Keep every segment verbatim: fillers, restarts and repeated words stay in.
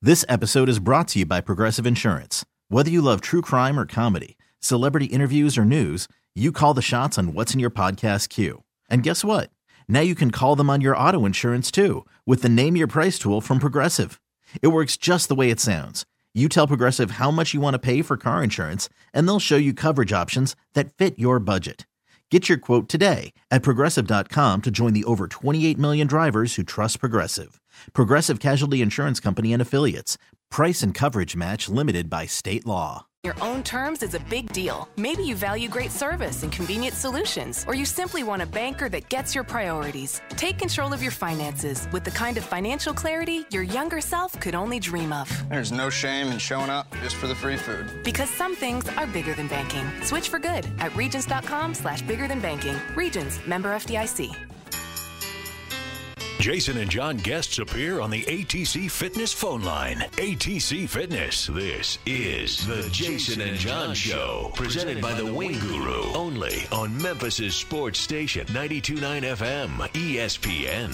This episode is brought to you by Progressive Insurance. Whether you love true crime or comedy, celebrity interviews or news, you call the shots on what's in your podcast queue. And guess what? Now you can call them on your auto insurance too with the Name Your Price tool from Progressive. It works just the way it sounds. You tell Progressive how much you want to pay for car insurance, and they'll show you coverage options that fit your budget. Get your quote today at Progressive dot com to join the over twenty-eight million drivers who trust Progressive. Progressive Casualty Insurance Company and Affiliates. Price and coverage match limited by state law. Your own terms is a big deal. Maybe you value great service and convenient solutions, or you simply want a banker that gets your priorities. Take control of your finances with the kind of financial clarity your younger self could only dream of. There's no shame in showing up just for the free food. Because some things are bigger than banking. Switch for good at Regions dot com slash bigger than banking. Regions, member F D I C. Jason and John guests appear on the A T C Fitness phone line. A T C Fitness. This is the Jason and John Show, presented by the Wing Guru, only on Memphis's sports station, ninety-two point nine F M, E S P N.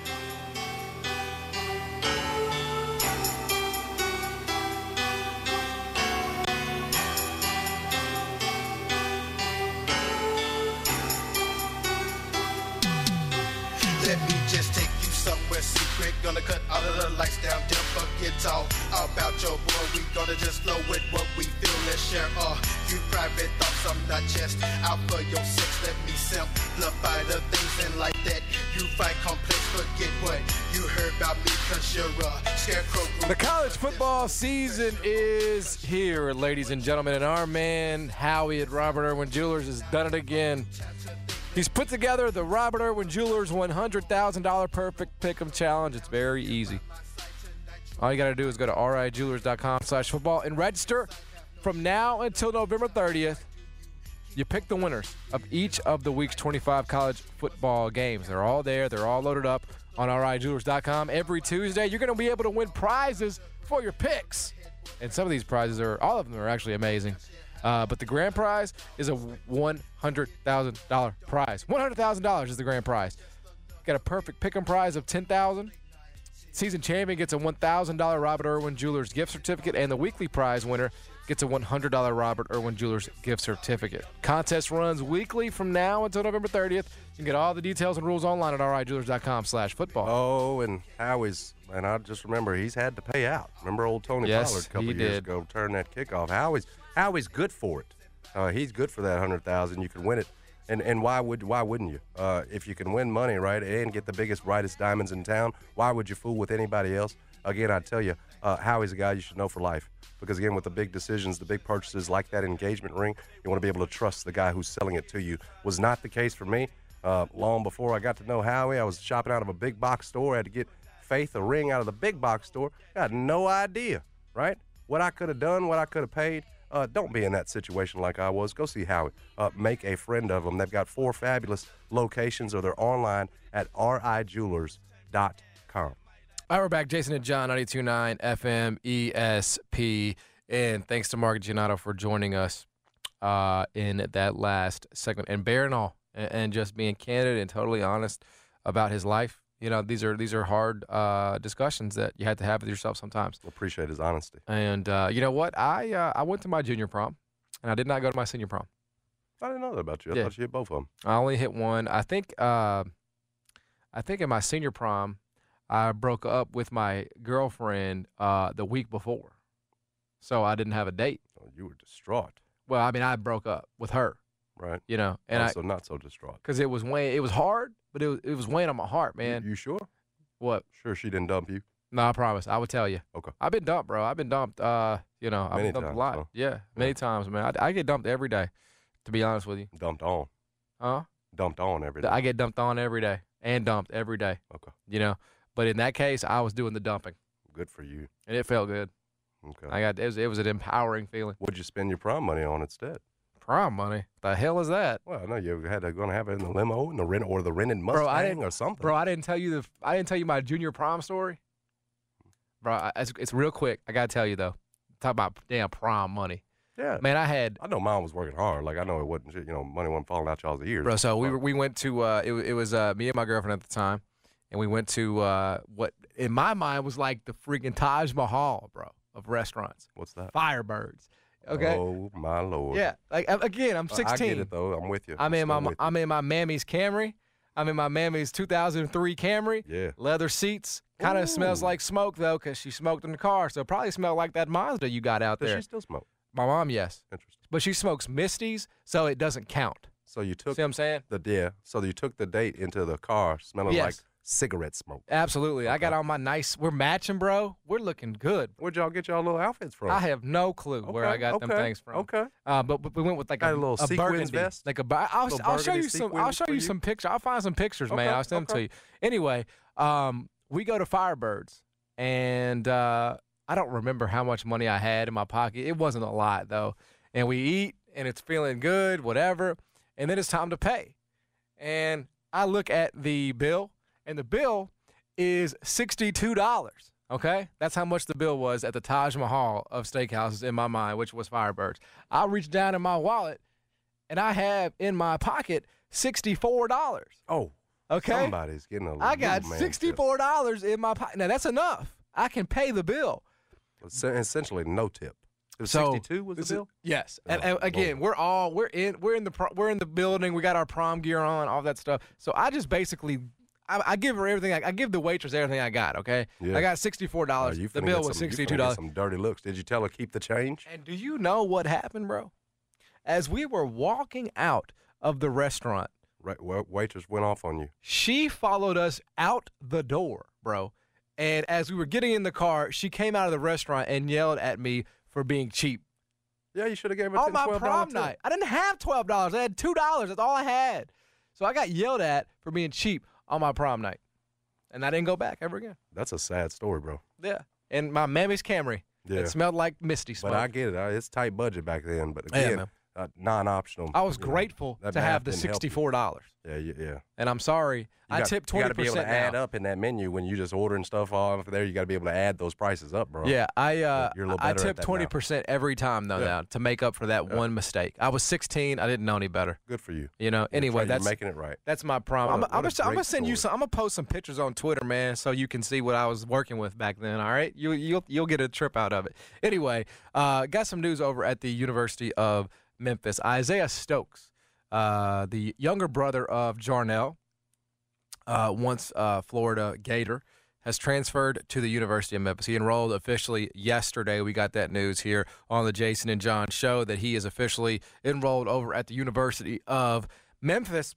Let me just take you somewhere secret. Gonna cut all of the lights down, dim, forget all about your boy. We gonna just flow with what we feel. Let's share a few private thoughts. I'm not just out for your sex. Let me simplify the things and like that. You fight complex, forget what you heard about me, cause you're a scarecrow. The college football season is here, ladies and gentlemen, and our man Howie at Robert Irwin Jewelers has done it again. He's put together the Robert Irwin Jewelers one hundred thousand dollars Perfect Pick'em Challenge. It's very easy. All you got to do is go to R I jewelers dot com slash football and register. From now until November thirtieth, you pick the winners of each of the week's twenty-five college football games. They're all there. They're all loaded up on R I jewelers dot com. Every Tuesday, you're going to be able to win prizes for your picks. And some of these prizes are, all of them are actually amazing. Uh, but the grand prize is a one hundred thousand dollars prize. one hundred thousand dollars is the grand prize. Got a perfect pick'em prize of ten thousand dollars. Season champion gets a one thousand dollars Robert Irwin Jewelers gift certificate, and the weekly prize winner gets a one hundred dollars Robert Irwin Jewelers gift certificate. Contest runs weekly from now until November thirtieth. You can get all the details and rules online at R I jewelers dot com slash football. Oh, and Howie's, and I just remember he's had to pay out. Remember old Tony Yes, Pollard a couple he years did. ago turned that kickoff. Howie's Howie's good for it. Uh, he's good for that one hundred thousand dollars. You can win it. And and why would why wouldn't you? Uh, if you can win money, right, and get the biggest, brightest diamonds in town, why would you fool with anybody else? Again, I tell you, uh, Howie's a guy you should know for life. Because, again, with the big decisions, the big purchases like that engagement ring, you want to be able to trust the guy who's selling it to you. Was not the case for me. Uh, long before I got to know Howie, I was shopping out of a big box store. I had to get Faith a ring out of the big box store. I had no idea, right, what I could have done, what I could have paid. Uh, don't be in that situation like I was. Go see Howie. Uh, make a friend of them. They've got four fabulous locations, or they're online at R I jewelers dot com. All right, we're back. Jason and John, ninety-two point nine F M E S P. And thanks to Mark Giannotto for joining us uh, in that last segment. And bearing all, and, and just being candid and totally honest about his life. You know, these are these are hard uh, discussions that you had to have with yourself sometimes. Appreciate his honesty. And uh, you know what? I uh, I went to my junior prom, and I did not go to my senior prom. I didn't know that about you. I Yeah. thought you hit both of them. I only hit one. I think uh, I think in my senior prom, I broke up with my girlfriend uh, the week before, so I didn't have a date. Oh, you were distraught. Well, I mean, I broke up with her, Right. you know, and also I not so distraught. because it was weighing, it was hard, but it was it was weighing on my heart, man. You, you sure? What? Sure she didn't dump you? No, I promise. I would tell you. Okay. I've been dumped, bro. I've been dumped. Uh, you know, I've Many been dumped times, a lot. huh? Yeah, many times, man. I, I get dumped every day, to be honest with you. Dumped on. Huh? Dumped on every day. I get dumped on every day and dumped every day. Okay. You know, but in that case, I was doing the dumping, Good for you. and it felt good. Okay. I got it was, it was an empowering feeling. What'd you spend your prom money on instead? Prom money? The hell is that, Well, I know you had to going to have it in the limo, in the rent, or the rented Mustang, Bro, I didn't- or something. bro? I didn't tell you the I didn't tell you my junior prom story, bro. I, it's, it's real quick. I gotta tell you though. Talk about damn prom money, Yeah. man. I had I know mom was working hard. Like I know it wasn't, you know, money wasn't falling out y'all's ears. Bro, so we were, we went to uh, it, it was uh, me and my girlfriend at the time, and we went to uh, what in my mind was like the freaking Taj Mahal, bro, of restaurants. What's that? Firebirds. Okay. Oh my Lord. Yeah. Like again, I'm sixteen. I get it though. I'm with you. I'm in still my with I'm you. in my Mammy's Camry. I'm in my Mammy's two thousand three Camry. Yeah. Leather seats. Kind of smells like smoke though, because she smoked in the car. So it probably smelled like that Mazda you got out Does there. she still smoke? My mom, yes. Interesting. But she smokes Misties, so it doesn't count. So you took See what I'm saying? the yeah. So you took the date into the car smelling Yes. like cigarette smoke. Absolutely. I got Okay. on my nice. We're matching, bro. We're looking good. Where'd y'all get y'all little outfits from? I have no clue where I Okay, got them okay, things from. Okay. Uh, but, but we went with like Got a, a little a sequins burgundy, vest? like a. bu- I'll, Little I'll show burgundy you some. I'll sequins show for you you? some pictures. I'll find some pictures, man. Okay, I'll send them to okay. you. Anyway, um, we go to Firebirds, and uh, I don't remember how much money I had in my pocket. It wasn't a lot though. And we eat, and it's feeling good, whatever. And then it's time to pay, and I look at the bill, and the bill is sixty-two dollars. Okay? That's how much the bill was at the Taj Mahal of steakhouses in my mind, which was Firebirds. I reached down in my wallet, and I have in my pocket sixty-four dollars. Oh. Okay? Somebody's getting a I got little man sixty-four dollars in my pocket. Now, that's enough. I can pay the bill. tip. Es- Essentially no tip. It was So, sixty-two was the this is- bill? Yes. Oh, and, and again, Lord. we're all we're in we're in the pro- we're in the building. We got our prom gear on, all that stuff. So I just basically I, I give her everything. I, I give the waitress everything I got. Okay. Yeah. I got sixty-four Oh, dollars. you the finna bill get was some- you finna sixty-two get dollars. Some dirty looks. Did you tell her keep the change? And do you know what happened, bro? As we were walking out of the restaurant, Right, wa- waitress went off on you. she followed us out the door, bro. And as we were getting in the car, she came out of the restaurant and yelled at me for being cheap. Yeah, you should have gave her On ten, my twelve prom dollars night. I didn't have twelve dollars. I had two dollars. That's all I had. So I got yelled at for being cheap on my prom night. And I didn't go back ever again. That's a sad story, bro. Yeah. And my Mammy's Camry. Yeah. It smelled like Misty smoke. But I get it. I- It's tight budget back then. But Yeah, again, man. uh, non-optional. I was you know, grateful that to math have the didn't help you. sixty-four dollars. Yeah, yeah, yeah. And I'm sorry. You I got- tipped You twenty got to be able percent to add now. up in that menu when you just ordering stuff off there. You got to be able to add those prices up, bro. Yeah, I uh, You're a little I better at tipped that now. twenty percent every time though Yeah. now to make up for that Yeah. one mistake. I was sixteen. I didn't know any better. Good for you. You know. You're Anyway, try- that's you're making it right. That's my problem. What a- I'm, I'm, what a gonna, I'm gonna great send you story. some. I'm gonna post some pictures on Twitter, man, so you can see what I was working with back then. All right, you you'll you'll get a trip out of it. Anyway, uh, got some news over at the University of Memphis. Isaiah Stokes, uh, the younger brother of Jarnell, uh, once uh, Florida Gator, has transferred to the University of Memphis. He enrolled officially yesterday. We got that news here on the Jason and John show that he is officially enrolled over at the University of Memphis.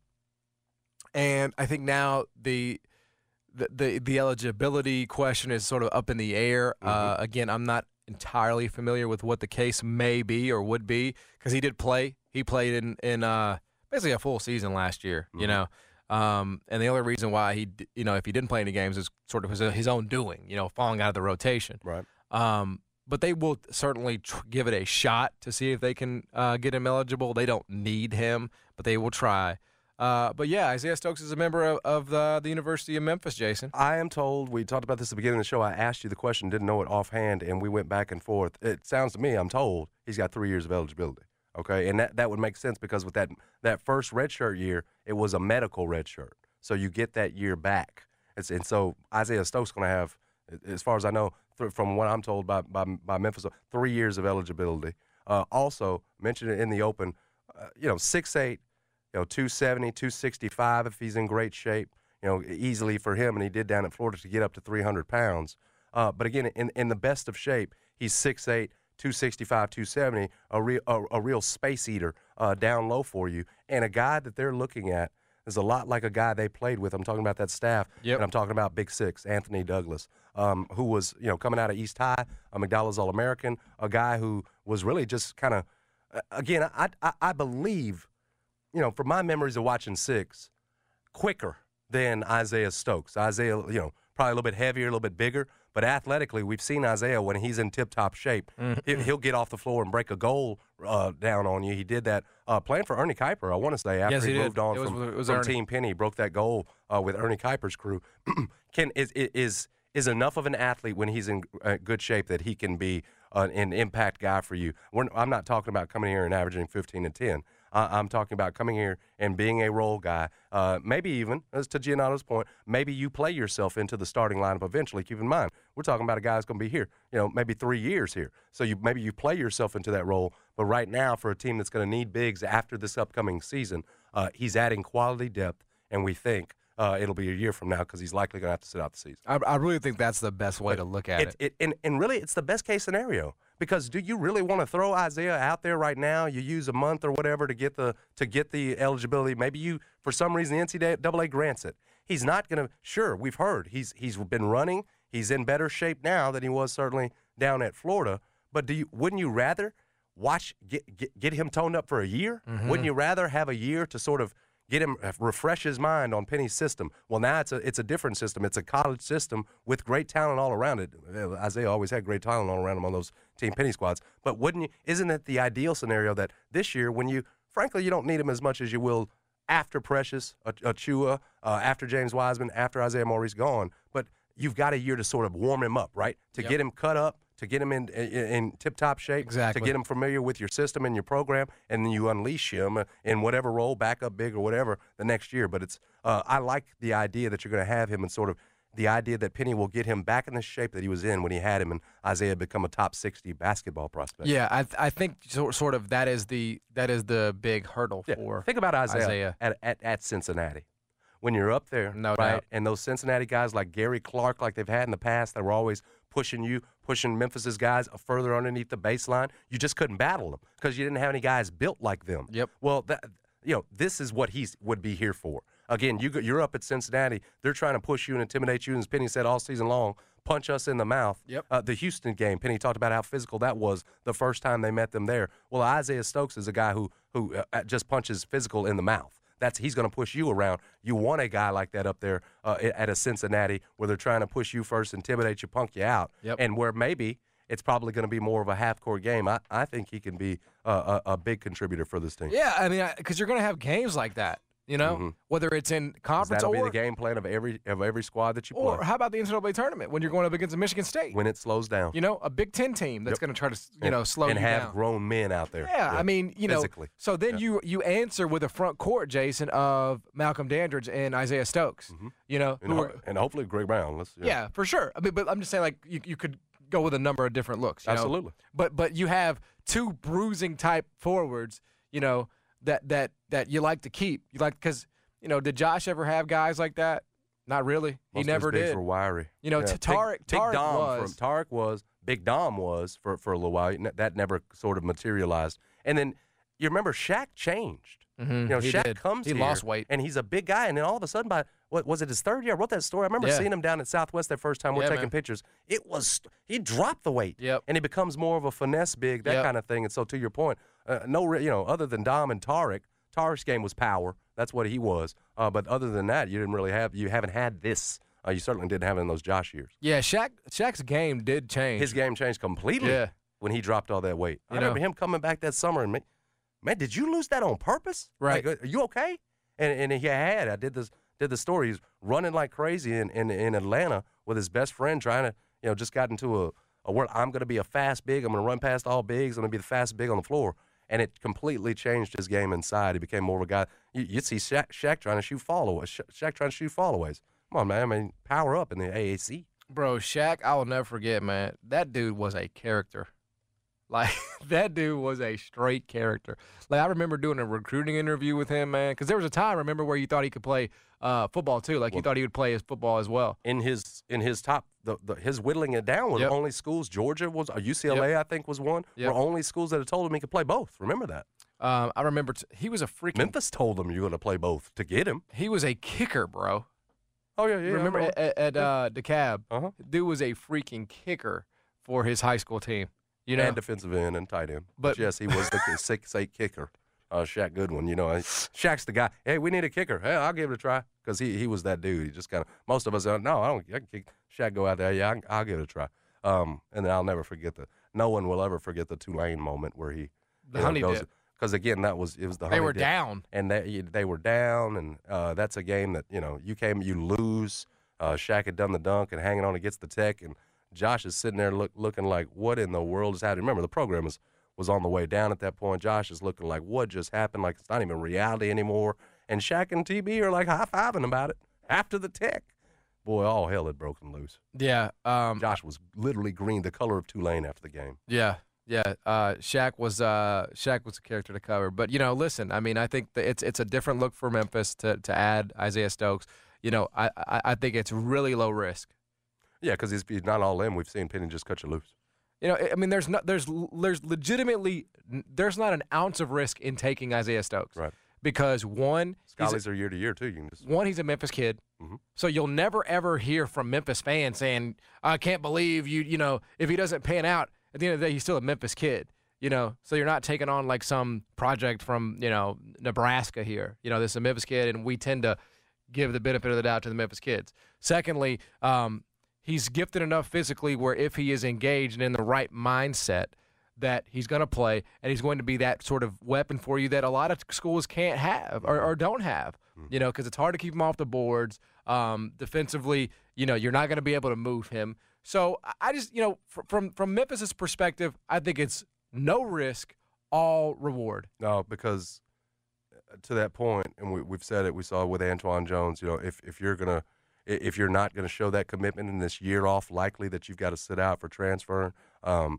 And I think now the the the, the eligibility question is sort of up in the air. Uh, again, I'm not entirely familiar with what the case may be or would be because he did play. He played in in uh, basically a full season last year. You know. Um, and the only reason why he, d- you know, if he didn't play any games is sort of his, his own doing, you know, falling out of the rotation. Right. Um, but they will certainly tr- give it a shot to see if they can uh, get him eligible. They don't need him, but they will try. Uh, but yeah, Isaiah Stokes is a member of, of the, the University of Memphis, Jason. I am told, we talked about this at the beginning of the show. I asked you the question, didn't know it offhand, and we went back and forth. It sounds to me, I'm told, he's got three years of eligibility. Okay, and that, that would make sense because with that that first redshirt year, it was a medical redshirt. So you get that year back. It's, and so Isaiah Stokes going to have, as far as I know, th- from what I'm told by, by, by Memphis, three years of eligibility. Uh, also, mentioned it in the open, uh, you know, six eight, you know, two seventy, two sixty-five if he's in great shape, you know, easily for him, and he did down at Florida to get up to three hundred pounds. Uh, but again, in, in the best of shape, he's six eight, two sixty-five, two seventy, a real a, a real space eater uh, down low for you, and a guy that they're looking at is a lot like a guy they played with. I'm talking about that staff, Yep. and I'm talking about Big Six, Anthony Douglas, um, who was you know coming out of East High, a McDonald's All-American, a guy who was really just kind of, uh, again, I, I I believe, you know, from my memories of watching Six, quicker than Isaiah Stokes. Isaiah, you know, probably a little bit heavier, a little bit bigger. But athletically, we've seen Isaiah when he's in tip-top shape. He, he'll get off the floor and break a goal uh, down on you. He did that uh, playing for Ernie Kuiper, I want to say, after Yes, he, he did. moved on It was- from, it was from Ernie. Team Penny. He broke that goal uh, with Ernie Kuiper's crew. Can is is is enough of an athlete when he's in uh, good shape that he can be uh, an impact guy for you. We're, I'm not talking about coming here and averaging fifteen and ten. Uh, I'm talking about coming here and being a role guy. Uh, maybe even, as to Giannato's point, maybe you play yourself into the starting lineup eventually. Keep in mind, we're talking about a guy that's going to be here, you know, maybe three years here. So you maybe you play yourself into that role. But right now, for a team that's going to need bigs after this upcoming season, uh, he's adding quality depth, and we think uh, it'll be a year from now because he's likely going to have to sit out the season. I, I really think that's the best way to look at it. it, it and, and really, it's the best case scenario. Because do you really want to throw Isaiah out there right now? You use a month or whatever to get the to get the eligibility. Maybe you, for some reason, the N C double A grants it. He's not going to. Sure, we've heard he's he's been running. He's in better shape now than he was certainly down at Florida. But do you wouldn't you rather watch get get, get him toned up for a year? Mm-hmm. Wouldn't you rather have a year to sort of get him refresh his mind on Penny's system? Well, now it's a it's a different system. It's a college system with great talent all around it. Isaiah always had great talent all around him on those Team Penny squads. But wouldn't you? Isn't it the ideal scenario that this year, when you frankly you don't need him as much as you will after Precious, Achua, uh, after James Wiseman, after Isaiah Maurice gone, but you've got a year to sort of warm him up, right? To yep. get him cut up, to get him in in, in tip-top shape, exactly. to get him familiar with your system and your program, and then you unleash him in whatever role, backup big or whatever, the next year. But it's uh, I like the idea that you're going to have him, and sort of the idea that Penny will get him back in the shape that he was in when he had him, and Isaiah become a top sixty basketball prospect. Yeah, I th- I think sort of that is the that is the big hurdle yeah. for Think about Isaiah, Isaiah. At, at at Cincinnati. When you're up there, no right, doubt. and those Cincinnati guys like Gary Clark, like they've had in the past, that were always pushing you, pushing Memphis's guys further underneath the baseline, you just couldn't battle them because you didn't have any guys built like them. Yep. Well, that, you know, this is what he would be here for. Again, you, you're up at Cincinnati. They're trying to push you and intimidate you, and as Penny said all season long, punch us in the mouth. Yep. Uh, the Houston game, Penny talked about how physical that was the first time they met them there. Well, Isaiah Stokes is a guy who, who uh, just punches physical in the mouth. That's he's going to push you around. You want a guy like that up there uh, at a Cincinnati where they're trying to push you first, intimidate you, punk you out, yep. and where maybe it's probably going to be more of a half-court game. I, I think he can be a, a, a big contributor for this team. Yeah, I mean, because you're going to have games like that. You know, mm-hmm. whether it's in conference that'll or be the game plan of every of every squad that you play. Or how about the N C double A tournament when you're going up against a Michigan State? When it slows down. You know, a Big Ten team that's yep. going to try to, you and, know, slow and you down. And have grown men out there. Yeah, yeah. I mean, you know. Physically. So then yeah. you you answer with a front court, Jason, of Malcolm Dandridge and Isaiah Stokes. Mm-hmm. You know. And, who ho- are, and hopefully Greg Brown. Let's, yeah. yeah, for sure. I mean, but I'm just saying, like, you, you could go with a number of different looks. You Absolutely. Know? But but you have two bruising type forwards, you know, that that that you like to keep. You like because. You know, did Josh ever have guys like that? Not really. Most he never of his bigs did. were wiry. You know, yeah. t- Tarek, Big, Tarek Big Dom was. From, Tarek was. Big Dom was for, for a little while. That never sort of materialized. And then you remember Shaq changed. Mm-hmm. You know, he Shaq did. comes he here. lost weight. And he's a big guy. And then all of a sudden, by what was it his third year? I wrote that story. I remember yeah. seeing him down at Southwest that first time. We're yeah, taking man. pictures. It was he dropped the weight. Yep. And he becomes more of a finesse big, that yep. kind of thing. And so to your point, uh, no, you know, other than Dom and Tarek, Tarek's game was power. That's what he was. Uh, but other than that, you didn't really have. You haven't had this. Uh, you certainly didn't have it in those Josh years. Yeah, Shaq. Shaq's game did change. His game changed completely. Yeah. When he dropped all that weight. You I remember know. him coming back that summer and me, man, did you lose that on purpose? Right. Like, are you okay? And and he had. I did this. Did the story. He's running like crazy in, in in Atlanta with his best friend, trying to you know just got into a a world. I'm going to be a fast big. I'm going to run past all bigs. I'm going to be the fastest big on the floor. And it completely changed his game inside. He became more of a guy. You, you'd see Shaq, Shaq trying to shoot follow Sha- Shaq trying to shoot fallaways. Come on, man. I mean, power up in the A A C. Bro, Shaq, I will never forget, man. That dude was a character. Like, that dude was a straight character. Like, I remember doing a recruiting interview with him, man, because there was a time, remember, where you thought he could play uh, football, too. Like, well, you thought he would play his football as well. In his in his top, the, the his whittling it down was yep. only schools. Georgia was, or U C L A, yep. I think, was one. Yep. Were only schools that had told him he could play both. Remember that? Um, I remember t- he was a freaking. Memphis told him you're going to play both to get him. He was a kicker, bro. Oh, yeah, yeah. Remember I at, at, at uh, DeKalb? Uh-huh. Dude was a freaking kicker for his high school team. You know? And defensive end and tight end. But, But- yes, he was the six eight kicker. Uh, Shaq Goodwin, you know. Shaq's the guy. Hey, we need a kicker. Hey, I'll give it a try. Because he, he was that dude. He just kind of, most of us, are, no, I don't, I can kick. Shaq, go out there. Yeah, I can, I'll give it a try. Um, and then I'll never forget the, no one will ever forget the Tulane moment where he, The you know, honey goes, dip. Because, again, that was, it was the They honey were dip. down. And they, they were down, and uh, that's a game that, you know, you came, you lose. Uh, Shaq had done the dunk and hanging on against the tech, and Josh is sitting there look, looking like, what in the world is happening? Remember, the program is was on the way down at that point. Josh is looking like, what just happened? Like, it's not even reality anymore. And Shaq and T B are like high-fiving about it after the tech. Boy, all hell had broken loose. Yeah. Um, Josh was literally green, the color of Tulane after the game. Yeah. Yeah, uh, Shaq was uh, Shaq was a character to cover, but you know, listen, I mean, I think that it's it's a different look for Memphis to, to add Isaiah Stokes. You know, I, I I think it's really low risk. Yeah, because he's, he's not all in. We've seen Penny just cut you loose. You know, I mean, there's not there's there's legitimately there's not an ounce of risk in taking Isaiah Stokes, right? Because one, Schollies are year to year too. You can just one, he's a Memphis kid, mm-hmm. so you'll never ever hear from Memphis fans saying, "I can't believe you." You know, if he doesn't pan out. At the end of the day, he's still a Memphis kid, you know, so you're not taking on like some project from, you know, Nebraska here. You know, this is a Memphis kid, and we tend to give the benefit of the doubt to the Memphis kids. Secondly, um, he's gifted enough physically where if he is engaged and in the right mindset, that he's going to play, and he's going to be that sort of weapon for you that a lot of schools can't have or, or don't have, you know, because it's hard to keep him off the boards. Um, defensively, you know, you're not going to be able to move him. So I just, you know, from from Memphis's perspective, I think it's no risk, all reward. No, because to that point, and we, we've said it, we saw it with Antoine Jones. You know, if if you're gonna, if you're not gonna show that commitment in this year off, likely that you've got to sit out for transfer. Um,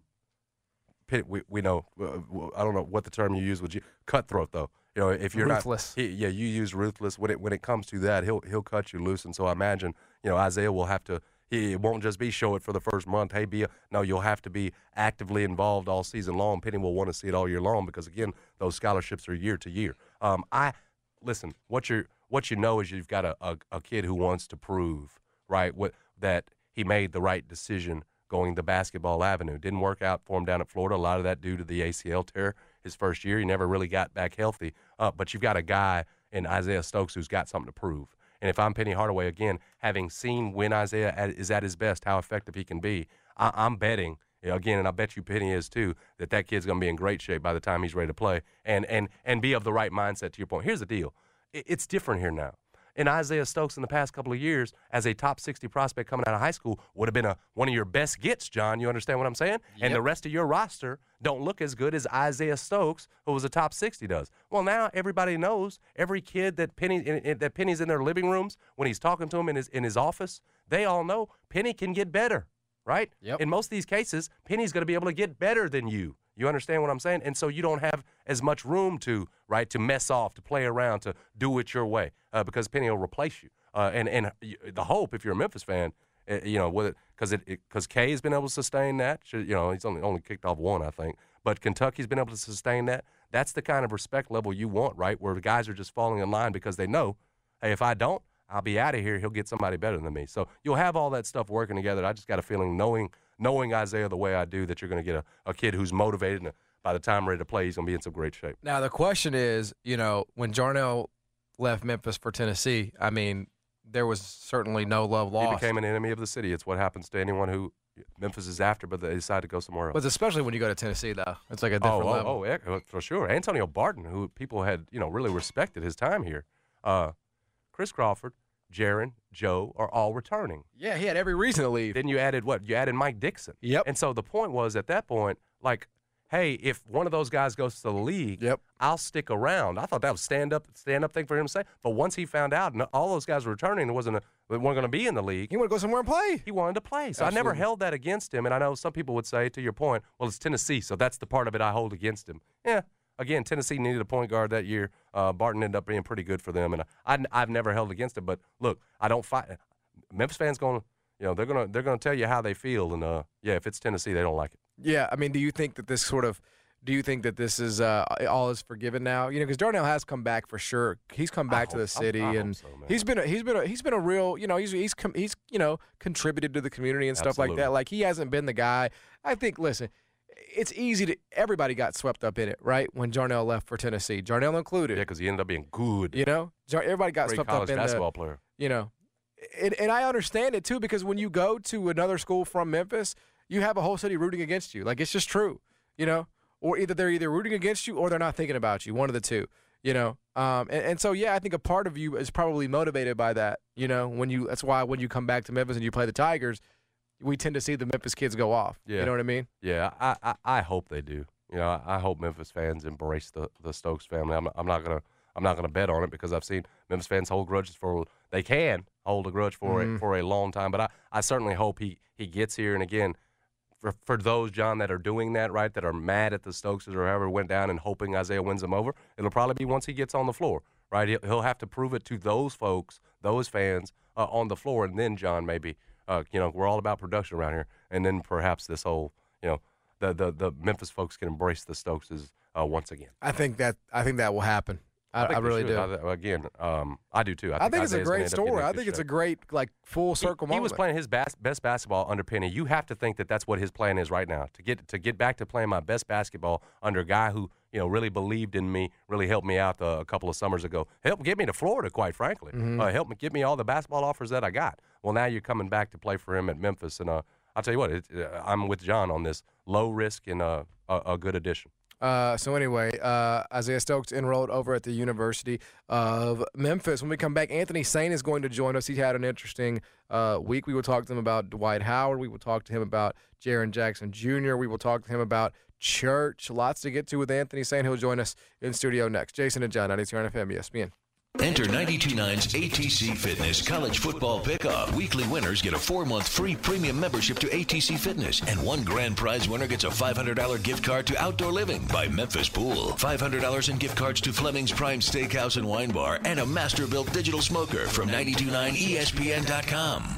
we we know. I don't know what the term you use would you cutthroat though. You know, if you're ruthless. not, he, yeah, you use ruthless. When it when it comes to that, he'll he'll cut you loose. And so I imagine, you know, Isaiah will have to. It won't just be show it for the first month. Hey, be a, no, you'll have to be actively involved all season long. Penny will want to see it all year long because again, those scholarships are year to year. Um, I listen. What you what you know is you've got a, a, a kid who wants to prove right what that he made the right decision going the basketball avenue. Didn't work out for him down at Florida. A lot of that due to the A C L tear his first year. He never really got back healthy. Uh, but you've got a guy in Isaiah Stokes who's got something to prove. And if I'm Penny Hardaway, again, having seen when Isaiah at, is at his best, how effective he can be, I, I'm betting, you know, again, and I bet you Penny is too, that that kid's going to be in great shape by the time he's ready to play and and and be of the right mindset to your point. Here's the deal. It, it's different here now. And Isaiah Stokes in the past couple of years as a top sixty prospect coming out of high school would have been a one of your best gets, John. You understand what I'm saying? Yep. And the rest of your roster don't look as good as Isaiah Stokes, who was a top sixty, does. Well, now everybody knows, every kid that Penny in, in, that Penny's in their living rooms, when he's talking to him in his in his office, they all know Penny can get better, right? Yep. In most of these cases, Penny's going to be able to get better than you. You understand what I'm saying? And so you don't have as much room to, right, to mess off, to play around, to do it your way, uh, because Penny will replace you. Uh, and and the hope, if you're a Memphis fan, uh, you know, with it, because it because K has been able to sustain that. You know, he's only only kicked off one, I think, but Kentucky's been able to sustain that. That's the kind of respect level you want, right, where the guys are just falling in line because they know, hey, if I don't, I'll be out of here. He'll get somebody better than me. So you'll have all that stuff working together. I just got a feeling, knowing knowing Isaiah the way I do, that you're going to get a, a kid who's motivated, and by the time ready to play, he's going to be in some great shape. Now, the question is, you know, when Jarnell left Memphis for Tennessee, I mean, there was certainly no love lost. He became an enemy of the city. It's what happens to anyone who Memphis is after, but they decide to go somewhere else. But especially when you go to Tennessee, though. It's like a different oh, level. Oh, oh, yeah, for sure. Antonio Barton, who people had, you know, really respected his time here. Uh, Chris Crawford, Jaron, Joe are all returning. Yeah, he had every reason to leave. Then you added what? You added Mike Dixon. Yep. And so the point was at that point, like, hey, if one of those guys goes to the league, yep. I'll stick around. I thought that was stand up, stand up thing for him to say. But once he found out, and all those guys were returning, it wasn't a, they weren't going to be in the league. He wanted to go somewhere and play. He wanted to play. So Absolutely. I never held that against him. And I know some people would say, to your point, well, it's Tennessee, so that's the part of it I hold against him. Yeah. Again, Tennessee needed a point guard that year. Uh, Barton ended up being pretty good for them, and I, I've never held against it. But look, I don't fight. Memphis fans going, you know, they're gonna they're gonna tell you how they feel, and uh, yeah, if it's Tennessee, they don't like it. Yeah, I mean, do you think that this sort of, do you think that this is uh, all is forgiven now? You know, because Darnell has come back for sure. He's come back I to the hope, city, I, I and hope so, man. he's been a, he's been a, he's been a real, you know, he's he's com- he's you know contributed to the community and stuff Absolutely. like that. Like he hasn't been the guy. I think. Listen. It's easy to – everybody got swept up in it, right, when Jarnell left for Tennessee, Jarnell included. Yeah, because he ended up being good. You know? Jar- everybody got Great swept college up in basketball the, player. You know. And, and I understand it, too, because when you go to another school from Memphis, you have a whole city rooting against you. Like, it's just true, you know? Or either they're either rooting against you or they're not thinking about you, one of the two, you know? Um, and, and so, yeah, I think a part of you is probably motivated by that, you know? When you That's why when you come back to Memphis and you play the Tigers – we tend to see the Memphis kids go off. Yeah. You know what I mean? Yeah, I, I, I hope they do. You know, I, I hope Memphis fans embrace the, the Stokes family. I'm, I'm not gonna I'm not gonna bet on it because I've seen Memphis fans hold grudges for they can hold a grudge for mm-hmm. a, for a long time. But I, I certainly hope he, he gets here. And again, for for those, John, that are doing that, right, that are mad at the Stokeses or whoever went down and hoping Isaiah wins them over, it'll probably be once he gets on the floor, right? He'll, he'll have to prove it to those folks, those fans uh, on the floor, and then, John, maybe, uh, you know, we're all about production around here, and then perhaps this whole, you know, the the, the Memphis folks can embrace the Stokeses uh, once again. I think that I think that will happen. I, I, I really do. I, again, um, I do too. I think, I think it's a great story. I think it's a great, like, full circle he, moment. He was playing his best, best basketball under Penny. You have to think that that's what his plan is right now, to get to get back to playing my best basketball under a guy who, you know, really believed in me, really helped me out uh, a couple of summers ago. Helped get me to Florida, quite frankly. Mm-hmm. Uh, helped me get me all the basketball offers that I got. Well, now you're coming back to play for him at Memphis, and uh, I'll tell you what, it, uh, I'm with John on this. Low risk and uh, a, a good addition. Uh, so anyway, uh, Isaiah Stokes enrolled over at the University of Memphis. When we come back, Anthony Sain is going to join us. He had an interesting uh, week. We will talk to him about Dwight Howard. We will talk to him about Jaren Jackson Junior We will talk to him about church. Lots to get to with Anthony Sain. He'll join us in studio next. Jason and John, ninety-two point nine F M, E S P N. Enter ninety-two point nine's A T C Fitness College Football Pickup. Weekly winners get a four-month free premium membership to A T C Fitness, and one grand prize winner gets a five hundred dollars gift card to Outdoor Living by Memphis Pool, five hundred dollars in gift cards to Fleming's Prime Steakhouse and Wine Bar, and a Masterbuilt digital smoker from ninety-two point nine E S P N dot com.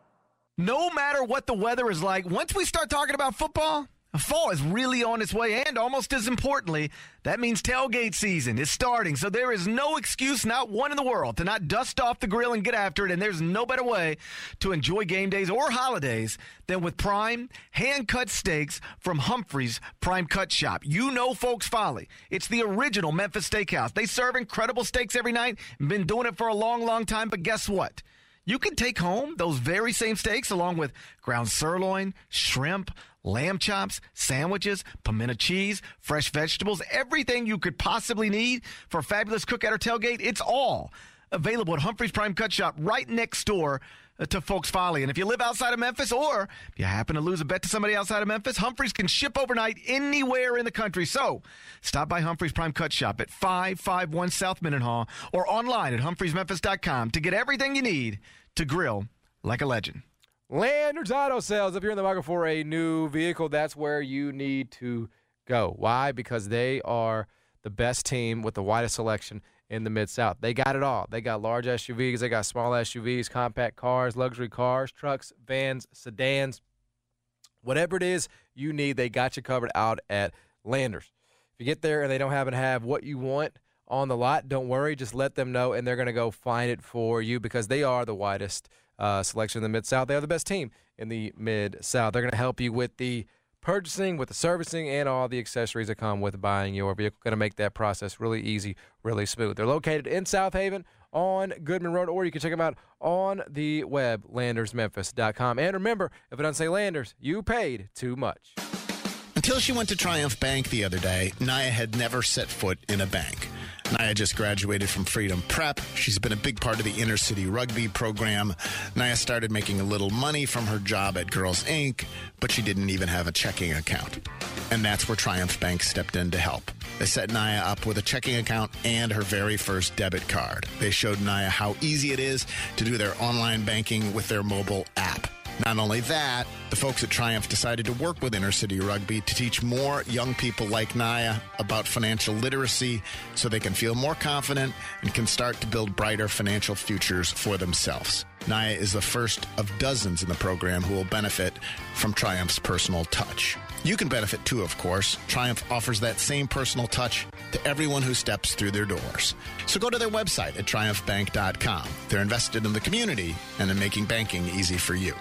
No matter what the weather is like, once we start talking about football, fall is really on its way, and almost as importantly, that means tailgate season is starting. So there is no excuse, not one in the world, to not dust off the grill and get after it. And there's no better way to enjoy game days or holidays than with prime hand-cut steaks from Humphrey's Prime Cut Shop. You know Folks Folly. It's the original Memphis Steakhouse. They serve incredible steaks every night. Been doing it for a long, long time. But guess what? You can take home those very same steaks along with ground sirloin, shrimp, lamb chops, sandwiches, pimento cheese, fresh vegetables, everything you could possibly need for a fabulous cookout or tailgate. It's all available at Humphrey's Prime Cut Shop right next door to Folks Folly. And if you live outside of Memphis, or if you happen to lose a bet to somebody outside of Memphis, Humphrey's can ship overnight anywhere in the country. So stop by Humphrey's Prime Cut Shop at five five one South Mendenhall or online at humphreys memphis dot com to get everything you need to grill like a legend. Landers Auto Sales. If you're in the market for a new vehicle, that's where you need to go. Why? Because they are the best team with the widest selection in the Mid-South. They got it all. They got large S U Vs. They got small S U Vs, compact cars, luxury cars, trucks, vans, sedans. Whatever it is you need, they got you covered out at Landers. If you get there and they don't happen to have what you want on the lot, don't worry. Just let them know, and they're going to go find it for you because they are the widest uh, selection in the Mid-South. They are the best team in the Mid-South. They're going to help you with the purchasing, with the servicing, and all the accessories that come with buying your vehicle. Going to make that process really easy, really smooth. They're located in South Haven on Goodman Road, or you can check them out on the web, landers memphis dot com. And remember, if it doesn't say Landers, you paid too much. Until she went to Triumph Bank the other day, Naya had never set foot in a bank. Naya just graduated from Freedom Prep. She's been a big part of the inner city rugby program. Naya started making a little money from her job at Girls Incorporated, but she didn't even have a checking account. And that's where Triumph Bank stepped in to help. They set Naya up with a checking account and her very first debit card. They showed Naya how easy it is to do their online banking with their mobile app. Not only that, the folks at Triumph decided to work with Inner City Rugby to teach more young people like Naya about financial literacy so they can feel more confident and can start to build brighter financial futures for themselves. Naya is the first of dozens in the program who will benefit from Triumph's personal touch. You can benefit too, of course. Triumph offers that same personal touch to everyone who steps through their doors. So go to their website at triumph bank dot com. They're invested in the community and in making banking easy for you.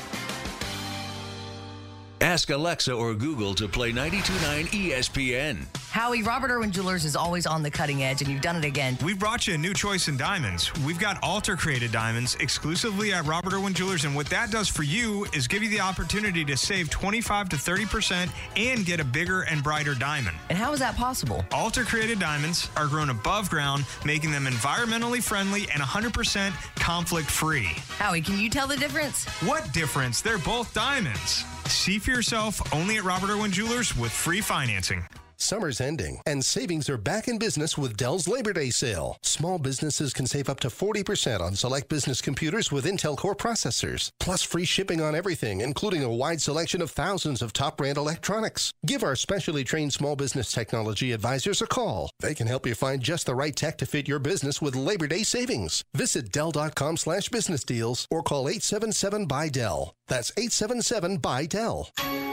Ask Alexa or Google to play ninety-two point nine E S P N. Howie, Robert Irwin Jewelers is always on the cutting edge, and you've done it again. We've brought you a new choice in diamonds. We've got altar-created diamonds exclusively at Robert Irwin Jewelers, and what that does for you is give you the opportunity to save twenty-five to thirty percent and get a bigger and brighter diamond. And how is that possible? Altar-created diamonds are grown above ground, making them environmentally friendly and one hundred percent conflict-free. Howie, can you tell the difference? What difference? They're both diamonds. See for yourself only at Robert Irwin Jewelers with free financing. Summer's ending, and savings are back in business with Dell's Labor Day sale. Small businesses can save up to forty percent on select business computers with Intel Core processors, plus free shipping on everything, including a wide selection of thousands of top-brand electronics. Give our specially trained small business technology advisors a call. They can help you find just the right tech to fit your business with Labor Day savings. Visit Dell.com slash business deals or call eight seven seven, B Y Dell. That's eight seven seven, B Y Dell.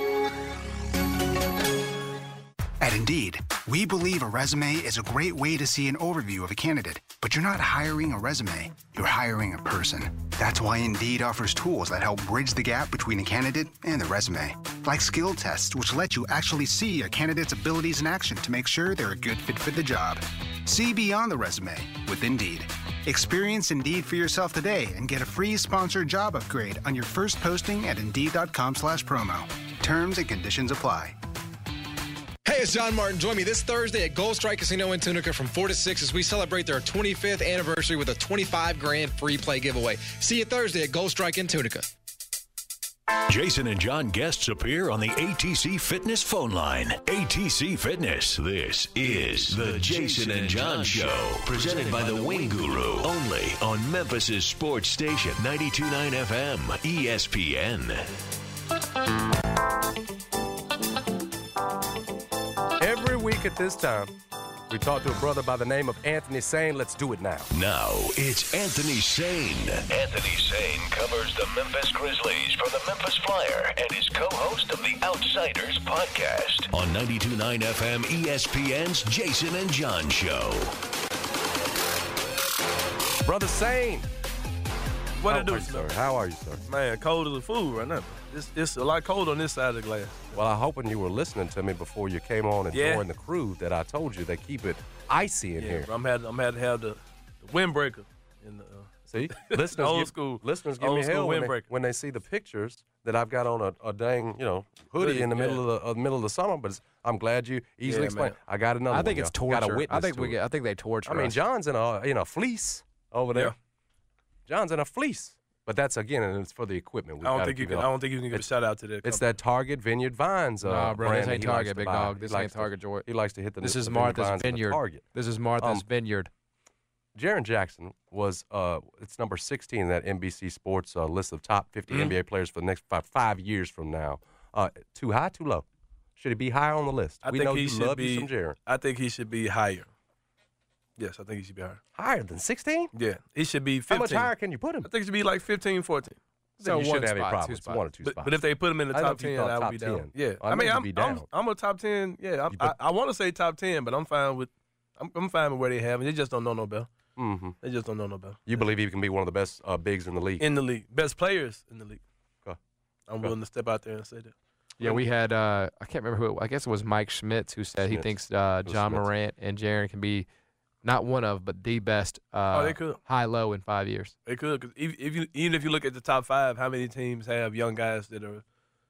At Indeed, we believe a resume is a great way to see an overview of a candidate, but you're not hiring a resume, you're hiring a person. That's why Indeed offers tools that help bridge the gap between a candidate and the resume, like skill tests, which let you actually see a candidate's abilities in action to make sure they're a good fit for the job. See beyond the resume with Indeed. Experience Indeed for yourself today and get a free sponsored job upgrade on your first posting at Indeed.com slash promo. Terms and conditions apply. Hey, it's John Martin. Join me this Thursday at Gold Strike Casino in Tunica from four to six as we celebrate their twenty-fifth anniversary with a twenty-five grand free play giveaway. See you Thursday at Gold Strike in Tunica. Jason and John guests appear on the A T C Fitness phone line. A T C Fitness. This is the Jason and John Show, presented by the Wing Guru, only on Memphis's sports station, ninety-two point nine F M, E S P N. Every week at this time, we talk to a brother by the name of Anthony Sane. Let's do it now. Now, it's Anthony Sane. Anthony Sane covers the Memphis Grizzlies for the Memphis Flyer and is co-host of the Outsiders podcast on ninety-two point nine F M E S P N's Jason and John Show. Brother Sane. What How it do, are you, sir? How are you, sir? Man, cold as a fool right now. It's, it's a lot cold on this side of the glass. Well, I hope when you were listening to me before you came on and Yeah. joined the crew that I told you they keep it icy in Yeah, here. I'm had I'm had to have the, the windbreaker in the uh, See, listeners, old give, school. listeners give old me school hell when they, windbreaker. when they see the pictures that I've got on a, a dang, you know, hoodie in the Yeah. middle of the uh, middle of the summer. But it's, I'm glad you easily Yeah, explain. man. I got another. I think one, it's y'all. Got a torture. witness I think to we it. get, I think they torture I mean, us. John's in a in a fleece over there. Yeah. John's in a fleece. But that's again, and it's for the equipment. We I don't gotta think you keep can. it I up. don't think you can give a It's- shout out to that. It's company. that Target Vineyard Vines. Uh, Nah, bro, brand this that ain't he likes Target, to big buy. dog. He This likes ain't to- Target Joy. He likes to hit the. This the is Vineyard Martha's Vines and the Vineyard. Target. This is Martha's Um, Vineyard. Jaron Jackson was uh, it's number sixteen in that N B C Sports uh, list of top fifty Mhm. N B A players for the next five, five years from now. Uh, too high, too low? Should he be higher on the list? I we think know he you should love be. you some Jaron. I think he should be higher. Yes, I think he should be higher. Higher than sixteen? Yeah, he should be How fifteen. much higher can you put him? I think he should be like fifteen, fourteen. So you one shouldn't have any spot, two problems. spots. One or two But, spots. but if they put him in the I know top if you ten, thought I would top be down. ten. Yeah, I I, know mean, you'd I'm, be I'm down. I'm a top ten. Yeah, I'm, You- I, but- I want to say top ten, but I'm fine with I'm, I'm fine with where they have him. They just don't know no better. Mm-hmm. They just don't know no better. You believe he can be one of the best uh, bigs in the league? In the league, best players in the league. Okay. I'm Okay. willing to step out there and say that. Yeah, we had, uh, I can't remember who, it, I guess it was Mike Schmitz who said he Schmitz. thinks uh, It was John Schmitz. Morant and Jaron can be not one of, but the best uh, Oh, they could. high-low in five years. They could, because if, if you even if you look at the top five, how many teams have young guys that are